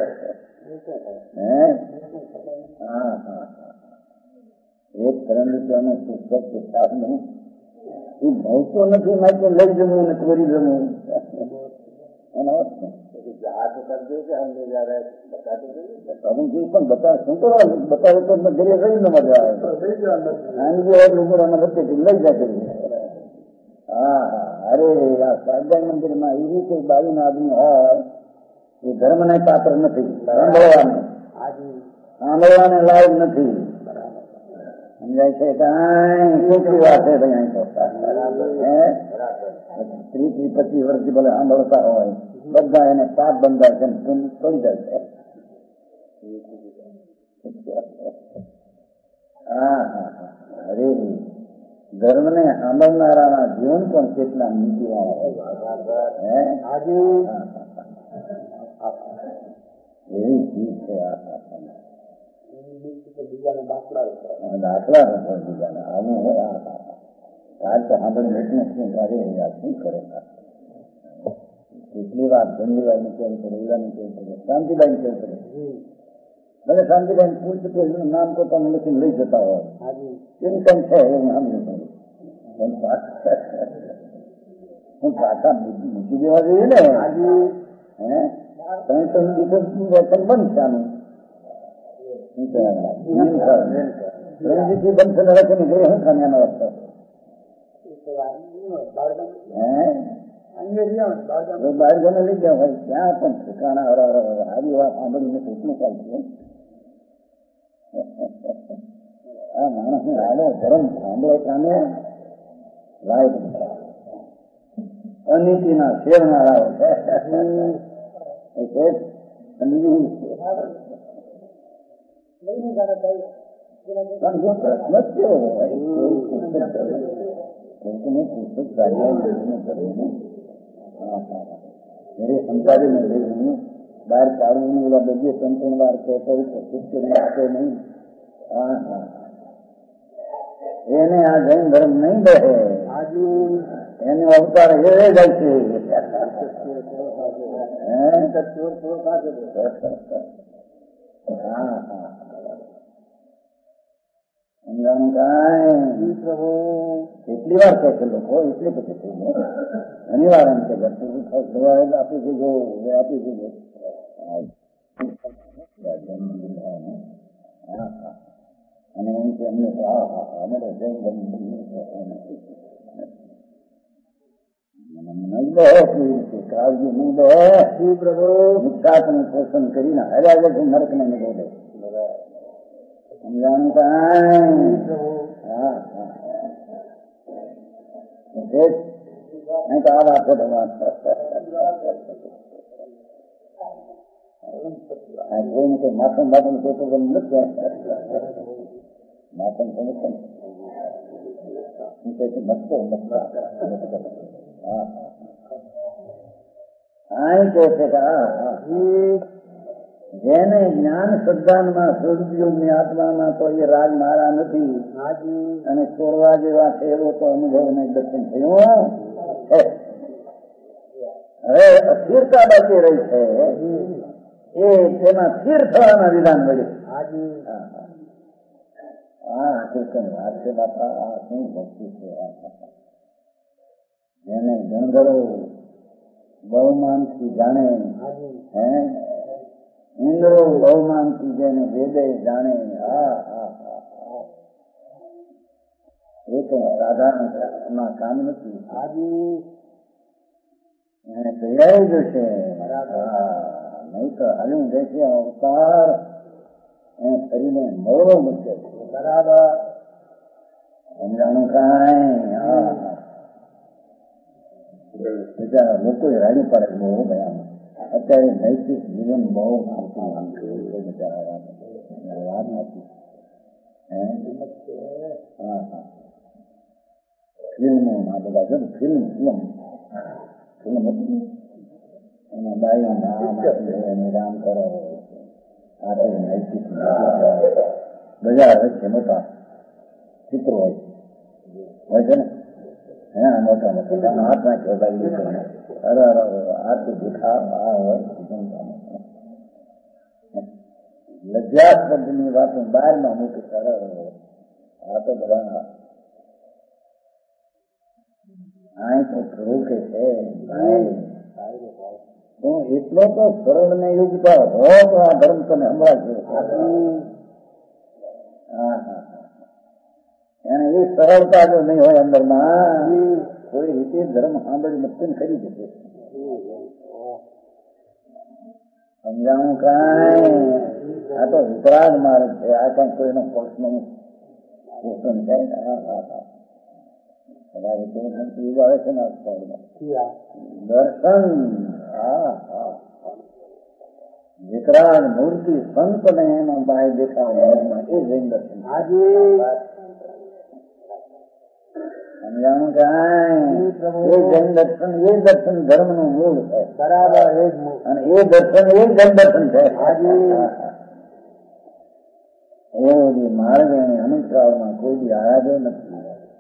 હા હા એક ધર્મનું પુસ્તક કિતાબ નહીં એ ભવતો નથી માટે લઈ જવું ને કરી જવું એનો અર્થ પણ બતાવે શું કરવા બતાવે તો ઘરે રહી ન મજા આવે વચ્ચે લઈ જાય હા હા અરે આ સાગર મંદિરમાં એવી કોઈ બાવીનો આદમી હોય એ ધર્મને પાત્ર નથી સાંભળવાને લાયક નથી સમજાય છે કઈ ખોટી વાત છે ભાઈ અહીં તો 30-25 વર્ષથી ભલે સાંભળતા હોય બધા એને પાપ બંધાય છે થઈ જાય છે હા હા અરે ધર્મને સાંભળનારાના જીવન પણ કેટલા નીતિવાળા એવી ચીજ છે આ દાખલા બીજાના આવું હોય આજ તો સાંભળી એટલું કાર્ય શું કરે કેટલી વાર ધનજીભાઈને કેવું પડે ઓલાને કેવું પડે શાંતિભાઈને કેવું પડે ભલે શાંતિભાઈ પૂછતું એનું નામ તો તમે લખીને લઈ જતા હોય કેમ કેમ છે એવું નામ લીધું હું પાછા મૂકી દેવા જોઈએ ને હે તમે તો વેતન બંધ છે આનું રણજીતથી બંધ થઈને રાખીને ગઈ હું ખાને વખત બાળકોને લઈ ગયા હોય ત્યાં પણ ઠેકાણા આવી વાત સાંભળીને કેટલું ચાલશે આ માણસને આડો ધર્મ સાંભળે કામે લાયક અનીતિના શેરનારાઓ છે સંતાડીને લઈ બહાર પાડવું એવા બધી 3 વાર કહેતો આપે નહીં એને આ જૈન ધર્મ નહીં બે એનો અવતાર એ જાય છે કેટલી વાર કહે છે લોકો એટલી પછી થઈ ગયો ઘણી વાર એમ કે આપી દીધો આપી દીધો અને એમ કે અમને અમે તો જૈન કાળજી નહીં બે મુખ્યાતનું પોષણ કરીને હર્યા જ નરક ને નીકળે સમજાણું નહીં તો આ વાત છે ભગવાન જોઈને કે માથમ બાટમ કોઈ તો નથી માથમ સમજશે મસ્તો અહીં કહે છે કે જેને જ્ઞાન શ્રદ્ધાનમાં સદુપયોગની આત્મામાં તો એ રાગ મારા નથી અને છોડવા જેવા છે એવો તો અનુભવ નહીં દર્શન થયું હવે અસ્થિરતા બાકી રહી છે એ તેમાં સ્થિર થવાના વિધાન મળે વાત છે બાપા આ શું ભક્તિ છે જેને ગણગરો બહુમાનથી જાણે હે ઇન્દ્રો બહુમાનથી જેને વેદે જાણે એ તો સાધારણ કામ નથી એને તૈયારી જશે નહીં તો હાલ્યું જશે અવતાર એને કરીને મળવો મુશ્કેલ બરાબર સમજાણું કાંઈ બીજા લોકો રાડ્યું પડે બહુ ભયાન અત્યારે નૈતિક જીવન બહુ વાત નથી ફિલ્મોમાં બધા જો ફિલ્મ એના બાઈ રામ કરો આપણે નૈતિક બજાર વચ્ચે મોટા ચિત્રો હોય છે ને, હા મોટા મોટા હાથમાં ચોટાડી આટલું દેખાવ આ હોય લજ્જાસ્પદ ની વાતો 12માં મોટી સરળ હોય. આ તો બધા આ તો રોકે છે તો એટલો તો સરળ ને યુગતા હો તો આ ધર્મ તને હમણાં છે. એને એ સરળતા જો નહીં હોય અંદરમાં કોઈ રીતે ધર્મ સાંભળી નથી કરી શકે. સમજાણું કાંઈ આ તો વિતરાગ માર્ગ છે. આ કઈ કોઈનો પક્ષ નહીં પોષણ થાય. આવે છે ને દર્શન વિતરાગ મૂર્તિ સંત ને એમાં બાય દેખાવ એ જૈન દર્શન. સમજાણું કાંઈ એ જૈન દર્શન એ દર્શન ધર્મ નું મૂળ છે. બરાબર. અને એ દર્શન એ જૈન દર્શન છે. એવું માર્ગ એને અનુસારમાં કોઈ બી આરાધ્યો નથી.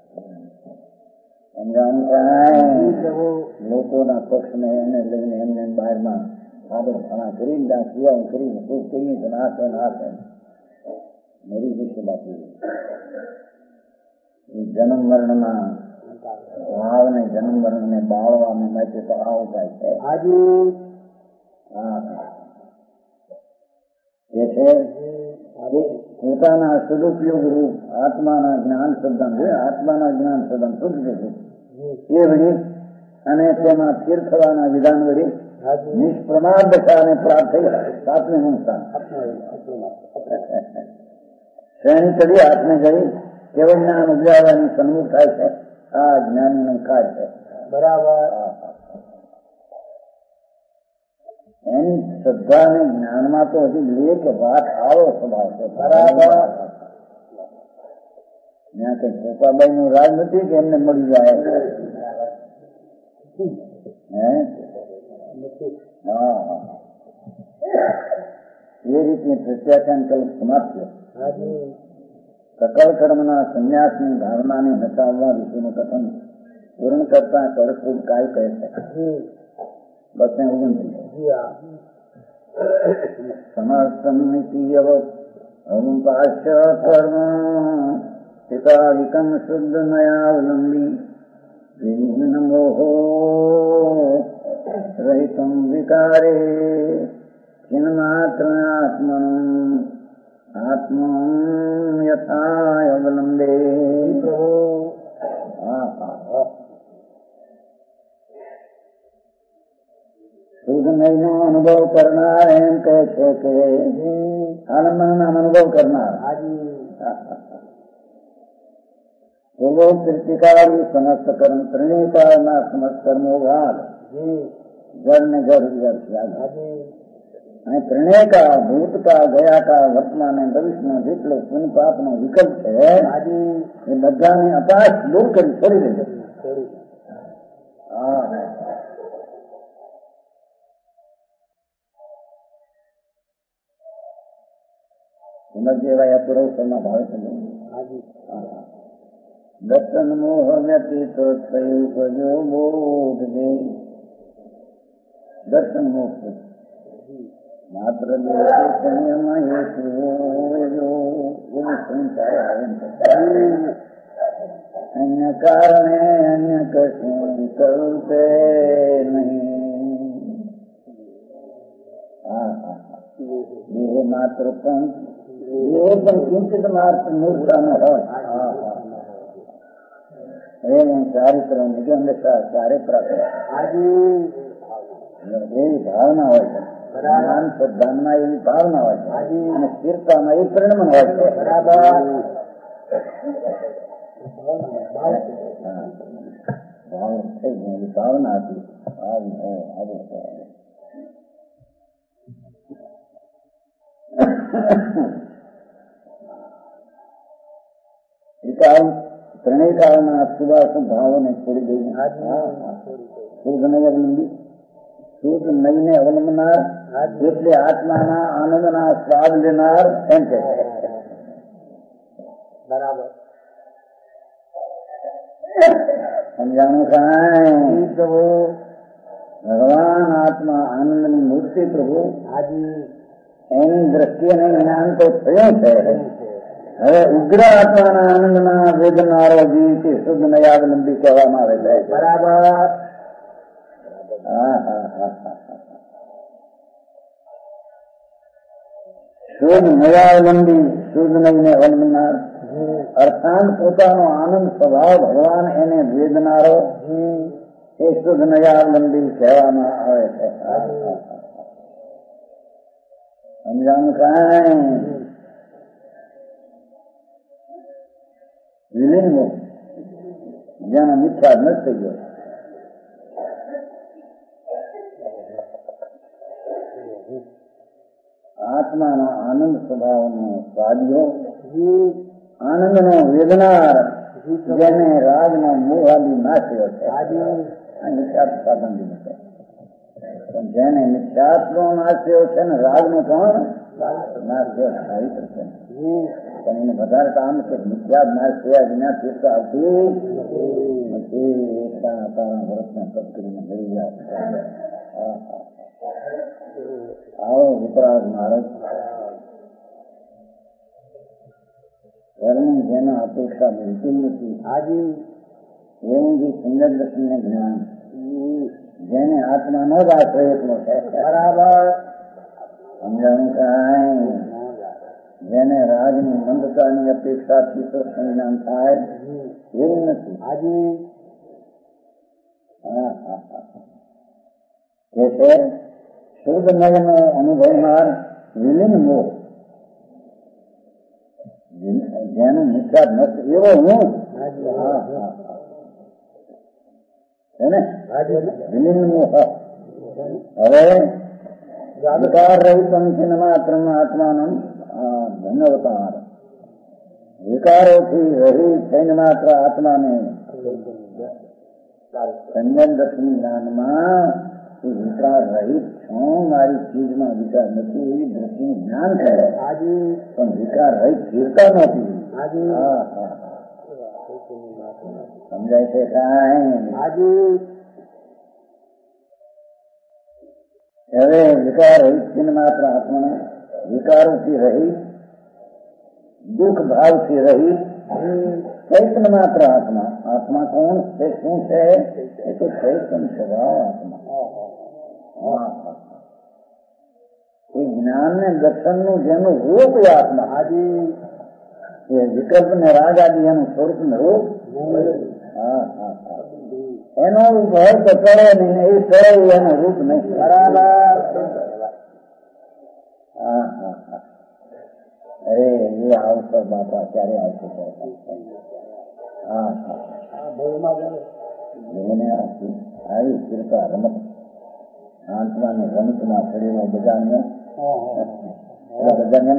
સમજાણું કાંઈ લોકોના પક્ષ ને એને લઈને એમને બહારમાં આગળ ઘણા કરીને ત્યાં સેવા કરીને શું કરીએ તો ના છે મરી જશે બાપુ. જન્મ મરણમાં ભાવ ને જન્મ મરણ ને બાળવા માટે તો આવું થાય છે. એ છે પોતાના સદુપયોગ રૂપ આત્માના જ્ઞાન સદન આત્માના જ્ઞાન સદન શુદ્ધ એ વળી અને તેમાં સ્થિર થવાના વિધાન વળી નિષ્પ્રમાદ દશાને પ્રાપ્ત થઈ સાતમી સંસ્થાન શ્રેણી કરી હાથને ગઈ કેવળ જ્ઞાન ઉજાવવાની સન્મુખ થાય છે. આ જ્ઞાનીનું કાર્ય છે. બરાબર. એની શ્રદ્ધા ને જ્ઞાનમાં તો હજી લે કે વાત આવો સ્વભાવ છે. બરાબર. ત્યાં કઈ ગોપાબાઈ નું રાજ નથી કે એમને મળી જાય. એ રીતે પ્રત્યાખ્યાન કલ્પ સમાપ્ત છે. સકળ કર્મના સંન્યાસની ભાવનાને હટાવવા વિશેનું કથન પૂર્ણ કરતા કરકૂટ કાય કહે છે. બસ 29 સમસ્તમિતિયવ અનુપાશ્ય કર્મ પિતાવિકમ શુદ્ધ નયાવલંબી વિઘ્ન મોહો રહિતમ વિકારે ચિન્માત્ર આત્મન યથા અવલંબે. શુદ્ધ નયનો અનુભવ કરનાર એમ કહે છે કે આનંદ અનુભવ કરનાર પૂર્વો કીર્તિકારી સમસ્ત કર્મ ત્રણેયકાળના સમસ્ત કર્મો ભાગ જળ ને જળ અને ત્રણેયકાળ ભૂતકાળ ગયાકાળ વર્તમાન અને ભવિષ્યનો જેટલો પુણ્ય પાપનો વિકલ્પ છે એ બધાને અપાસ દૂર કરી છોડી દેજો. જેવા પુરવઠામાં ભાવે છે. દર્શન મોહ વ્યતીત થયું ભજો બોધ દે. દર્શન મોહ માત્ર અન્ય કારણે અન્ય કશું સ્વરૂપે નહીં. માત્ર પણ કિંચિત માત્ર મૂર્તાનો હોય એમ ચારિત્ર નિગમદશા ચારે પ્રાપ્ત એવી ભાવના હોય છે. શ્રદ્ધામાં એવી ભાવના હોય છે અને સ્થિરતામાં એ પરિણમન હોય છે. ભાવના હતી ત્રણેય કાળના સુવાસ ભાવોને છોડી દઈ શુદ્ધ નય અવલંબી શુદ્ધ નયને અવલંબનાર એટલે આત્માના આનંદના સ્વાદ લેનાર એમ કે છે. બરાબર. સમજાણું કાંઈ પ્રભુ? ભગવાન આત્મા આનંદની મૂર્તિ પ્રભુ. હાજી. એની દ્રષ્ટિએ જ્ઞાન તો થયું છે. હવે ઉગ્ર આત્માના આનંદના વેદનારો જીવથી શુદ્ધ નયાવલંબી કહેવામાં આવે છે. બરાબર. શુદ્ધ નયાવલંબી શુદ્ધ નયને અવલંબનાર અર્થાત પોતાનો આનંદ સ્વભાવ ભગવાન એને વેદનારો એ શુદ્ધ નયાવલંબી કહેવામાં આવે છે. સમજાણું કાંઈ? વિલીન જેનો મિથ્યા ન થઈ ગયો. આત્માનો આનંદ સ્વભાવનો સ્વાદીઓ આનંદનો વેદનાર જેને રાગનો મોહ આદિ નાશ્યો છે. મિથ્યાત્વ સાધન દીધું છે. પણ જેને મિથ્યાત્વ નાશ્યો છે ને રાગનો પણ નાશ્યો થાય છે. પણ એને વધારે કામ કે મિથ્યા નાશ થયા વિના તીર્થ આવતી નથી. તારા ભરતના તપ કરીને મળી ગયા. આવો વિપરાગ મહારાજ ધર્મ જેના અપેક્ષા બિલકુલ નથી. હાજી. એવું જે સુંદર દર્શનને જ્ઞાન જેને આત્માનો જ આશ્રયનો છે. બરાબર. સમજાણું કાંઈ? જેને રાજની મંદતાની અપેક્ષાથી તો સંજ્ઞાન થાય એવું નથી. હાજી. કે છે શુદ્ધ નયનો અનુભવનાર વિલીન મોહ જેનું મિથ્યાત નથી એવો હું છે ને વિલીન મોહ. હવે વિકાર રહિત માત્ર આત્માનું ધન્યવતાર વિકારોથી રહિત થઈને માત્ર આત્માને સંજ્ઞાન દર્શન જ્ઞાનમાં વિકાર રહિત છું, મારી ચીજમાં વિકાર નથી એવી દ્રષ્ટિનું જ્ઞાન થાય. પણ વિકાર રહિત સ્થિરતા નથી. સમજાય છે કાંઈ? હવે વિકાર રહિત માત્ર આત્મા વિકારોથી રહિત દુઃખ ભાવથી રહિત ચૈતન્ય માત્ર આત્મા. આત્મા કોણ છે? શું છે? એ તો ચૈતન્ય સ્વભાવ આત્મા. એ જ્ઞાન ને દર્શન નું જેનું રૂપ એ આત્મા. હાજી. એ વિકલ્પ ને રાગ આદિ એનું સ્વરૂપ ને રૂપ. એનો રૂપ હોય તો કરે નહીં, એ કરે એનું રૂપ નહીં. બરાબર. અરે એ આવશે બાપા ક્યારે આવશે? આવી સ્થિરતા રમત આત્માને રમતમાં શરીરનો બજાને બજાને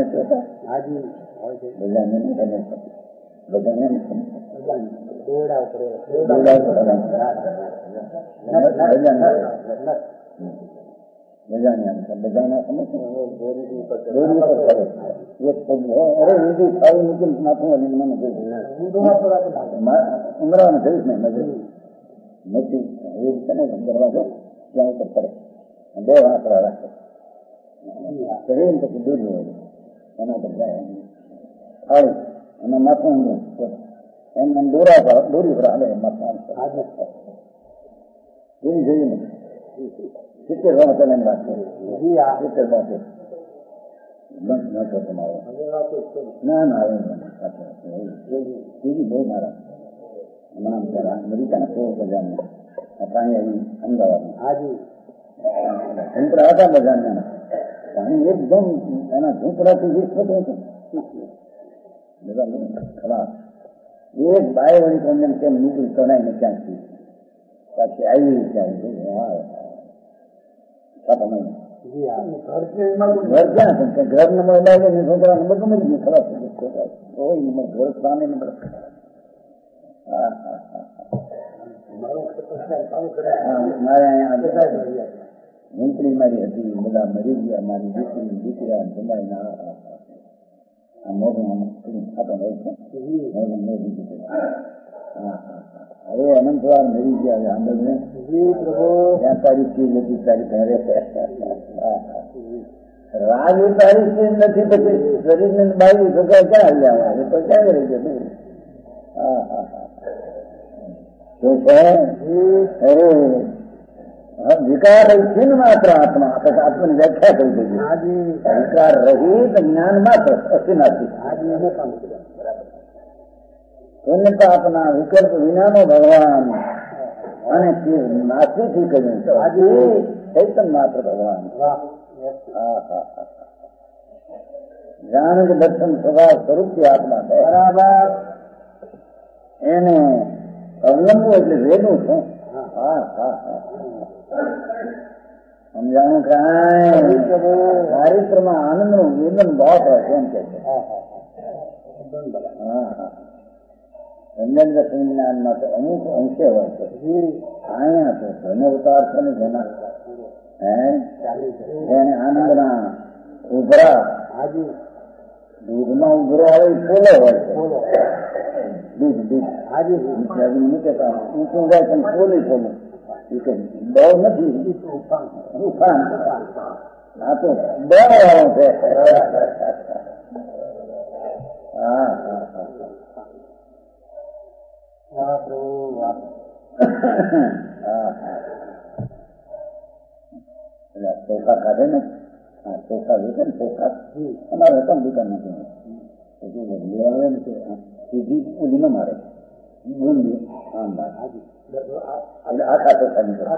ઉમરાવાનું જઈશ ને નથી એ છે ને દરવાજો ત્યાં ઉપર પડે બે વાંકડા રાખે શરીર પછી દૂર હોય એના પર જાય ખાલી એમાં માથું એમ દોરી ઉપર આવે માથું એવી જોયું ને 70 વર્ષ પહેલાની વાત છે. 70 પાસે બંધ ન થતો મારો ના આવે બીજી બહુ મારા હમણાં બિચારા અમેરિકાના 16 બજારના પાણી આવી અમદાવાદમાં હાજી ઝૂંપડા હતા બજારના પાણી એકદમ એના ઝૂંપડાથી વીસ થતું હતું બધા ખરાબ. એક બાય વળી કોને કેમ નીકળી કઢાઈને ક્યાંથી પાછી આવી ત્યારે ઘર ક્યાં છે? ઘર નંબર બાય છોકરા નંબર ગમે જ ખરાબ થઈ ગયો. કોઈ નંબર ઘર સામે નંબર મારે અહીંયા વીંટણી મારી હતી, બધા મરી ગયા, મારી દીકરી દીકરા જમાઈ ના આ મોઢું ખાતા હોય છે, મોઢું મોઢું દીકરી. અરે અનંતવાર મરી ગયા આંબેડને ત્યાં તારી ચીજ નથી, તારી ઘરે રાગ એ તારી ચીજ નથી, પછી શરીરને બાજુ સગા ક્યાં આવ્યા એ તો ક્યાં રહી ગયું. શું છે? અરે વિકાર રહીને માત્ર આત્મા, આત્માની વ્યાખ્યા કરી દીધી. વિકાર રહિત જ્ઞાન માત્ર અસિનાથી આપના વિકલ્પ વિનાનો ભગવાન અને નાસ્તિથી કર્યું ચૈતન માત્ર ભગવાન. જાણ દર્શન સ્વભાવ સ્વરૂપથી આત્મા છે. બરાબર. એને અવલંબવું એટલે વેદું છે. સમજાણું કાંઈ ચારિત્રમાં આનંદનું વેદન ભાવ હોય એમ કે છે. સંજન દર્શન જ્ઞાનમાં તો અમુક અંશે હોય છે. અહીંયા તો ધન અવતાર છે ને જેના એને આનંદના ઉભરા દૂધમાં ઉભરો આવે ફૂલો હોય છે. દૂધ મૂકે ઊંચું જાય પણ ફોલી ફોલું બહુ નથી, ઉફાન. આ તો બહુ વાળો છે. ચોખા કાઢે ને, ચોખા વેચે ને, ચોખા અમારે હતા દુકાન નથી લેવા ને સીધી ઊંધી ન મારે, ઊંધી આમ મારે. એટલે આખા ચોખા નીકળે,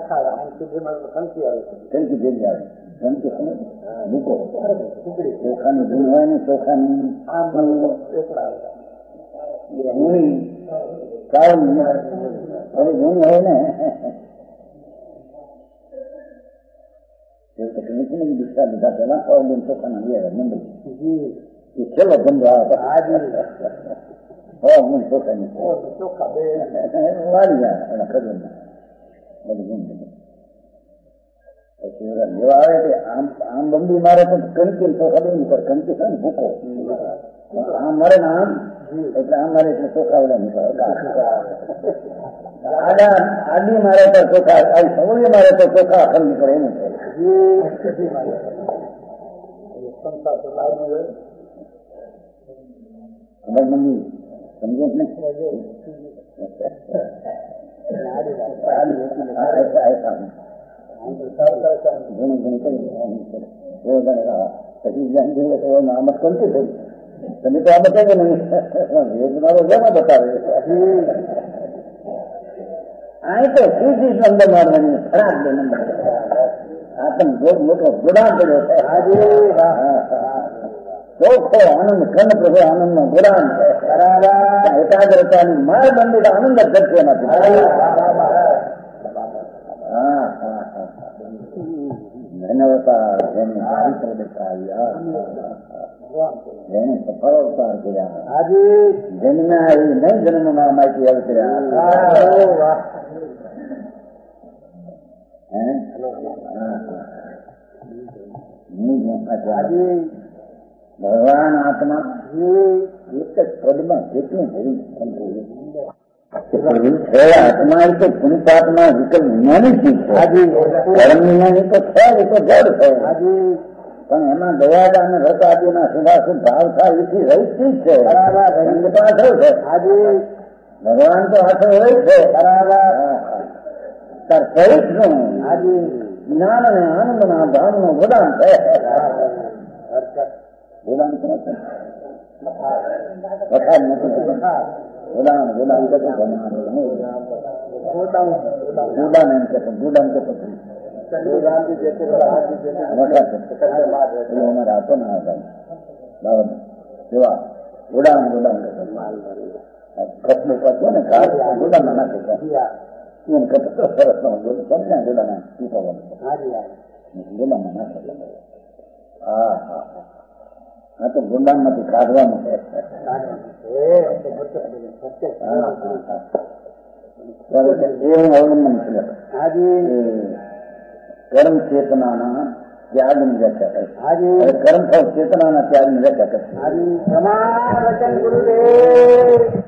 કંકી ભેજ આવે, કંકી મૂકો ચોખાની ધૂળ હોય ને, ચોખાની ગુણી ચાવલ ગુણી હોય ને દીક્ષા લીધા પેલા સૌ ચોખાના ગયા મુંબઈ એ છેલ્લો ધંધો આવે ચોખાની વાળી જાય એના ખબર બધું પછી લેવા આવે કે આમ બંબી મારે તો કંકી ચોખા દે પર કંકી છે ને ભૂકો આમ મારે ને આમ એટલે આમ મારે એટલે ચોખા ઓલા નીકળે. આડી મારે તો ચોખા, સૌળી મારે તો ચોખા અખંડ નીકળે એનું છે. ખબર મંદી સમજો ને પછી આમત કંકી થઈ તમે તો આ બતાવે નહીં, વેદનારો જેમાં બતાવે. આ તો સીધી નંબર મારવાની ખરાબ બે નંબર આ પણ મોટો ગુડા પડ્યો છે. ચોખ્ખો આનંદ ખંડ પ્રભુ આનંદ નો ગુડાન છે. એકાગ્રતાની માર બંધિત આનંદ જ ઘટશે નથી. ધન્યવતા જેને ચારિત્ર દેખાવ્યા, જેને સફળ અવતાર કર્યા, જન્મ્યા એ નહીં જન્મમાં માહિતી અવતર્યા. ભગવાન આત્મા એક જ પદમાં કેટલું ભરી આત્મા એ તો પુનિતાત્મા વિકલ્પ વિજ્ઞાની ચીજ છે. ધર્મ વિજ્ઞાની તો છે, એ તો જડ છે, પણ એમાં દયા અને રસ આદિના શુભાશુભ ભાવ થાય એથી રહીત ચીજ છે. તો આશરો છે, ભગવાન તો આશરો રહી છે. તાર સહિત નું જ્ઞાન અને આનંદના ધામનું ગુદાન છે. ગુદાન શું છે? વખાણ નથી, ગુદાન ગુદાન કશું ગુદાન એમ કે ગુદાન કે અમારે આપો ના હતા બાબત જોવા ગુદાન ગુદાન કપલું કરતો ને ગુદાનમાં નાખે એને કપતો સરસ નો સમજ્યા ગુદાના ગુદાનમાં નાખે. હા હા હા તો ગુંડાન માંથી કાઢવાનું છે. એવું અવલંબન છે. હાજી કર્મ ચેતનાના ત્યાગની વ્યાખ્યા કરે. હાજી કર્મ ફળ ચેતનાના ત્યાગની વ્યાખ્યા કરે. હાજી પ્રમાણ વચન ગુરુદેવ.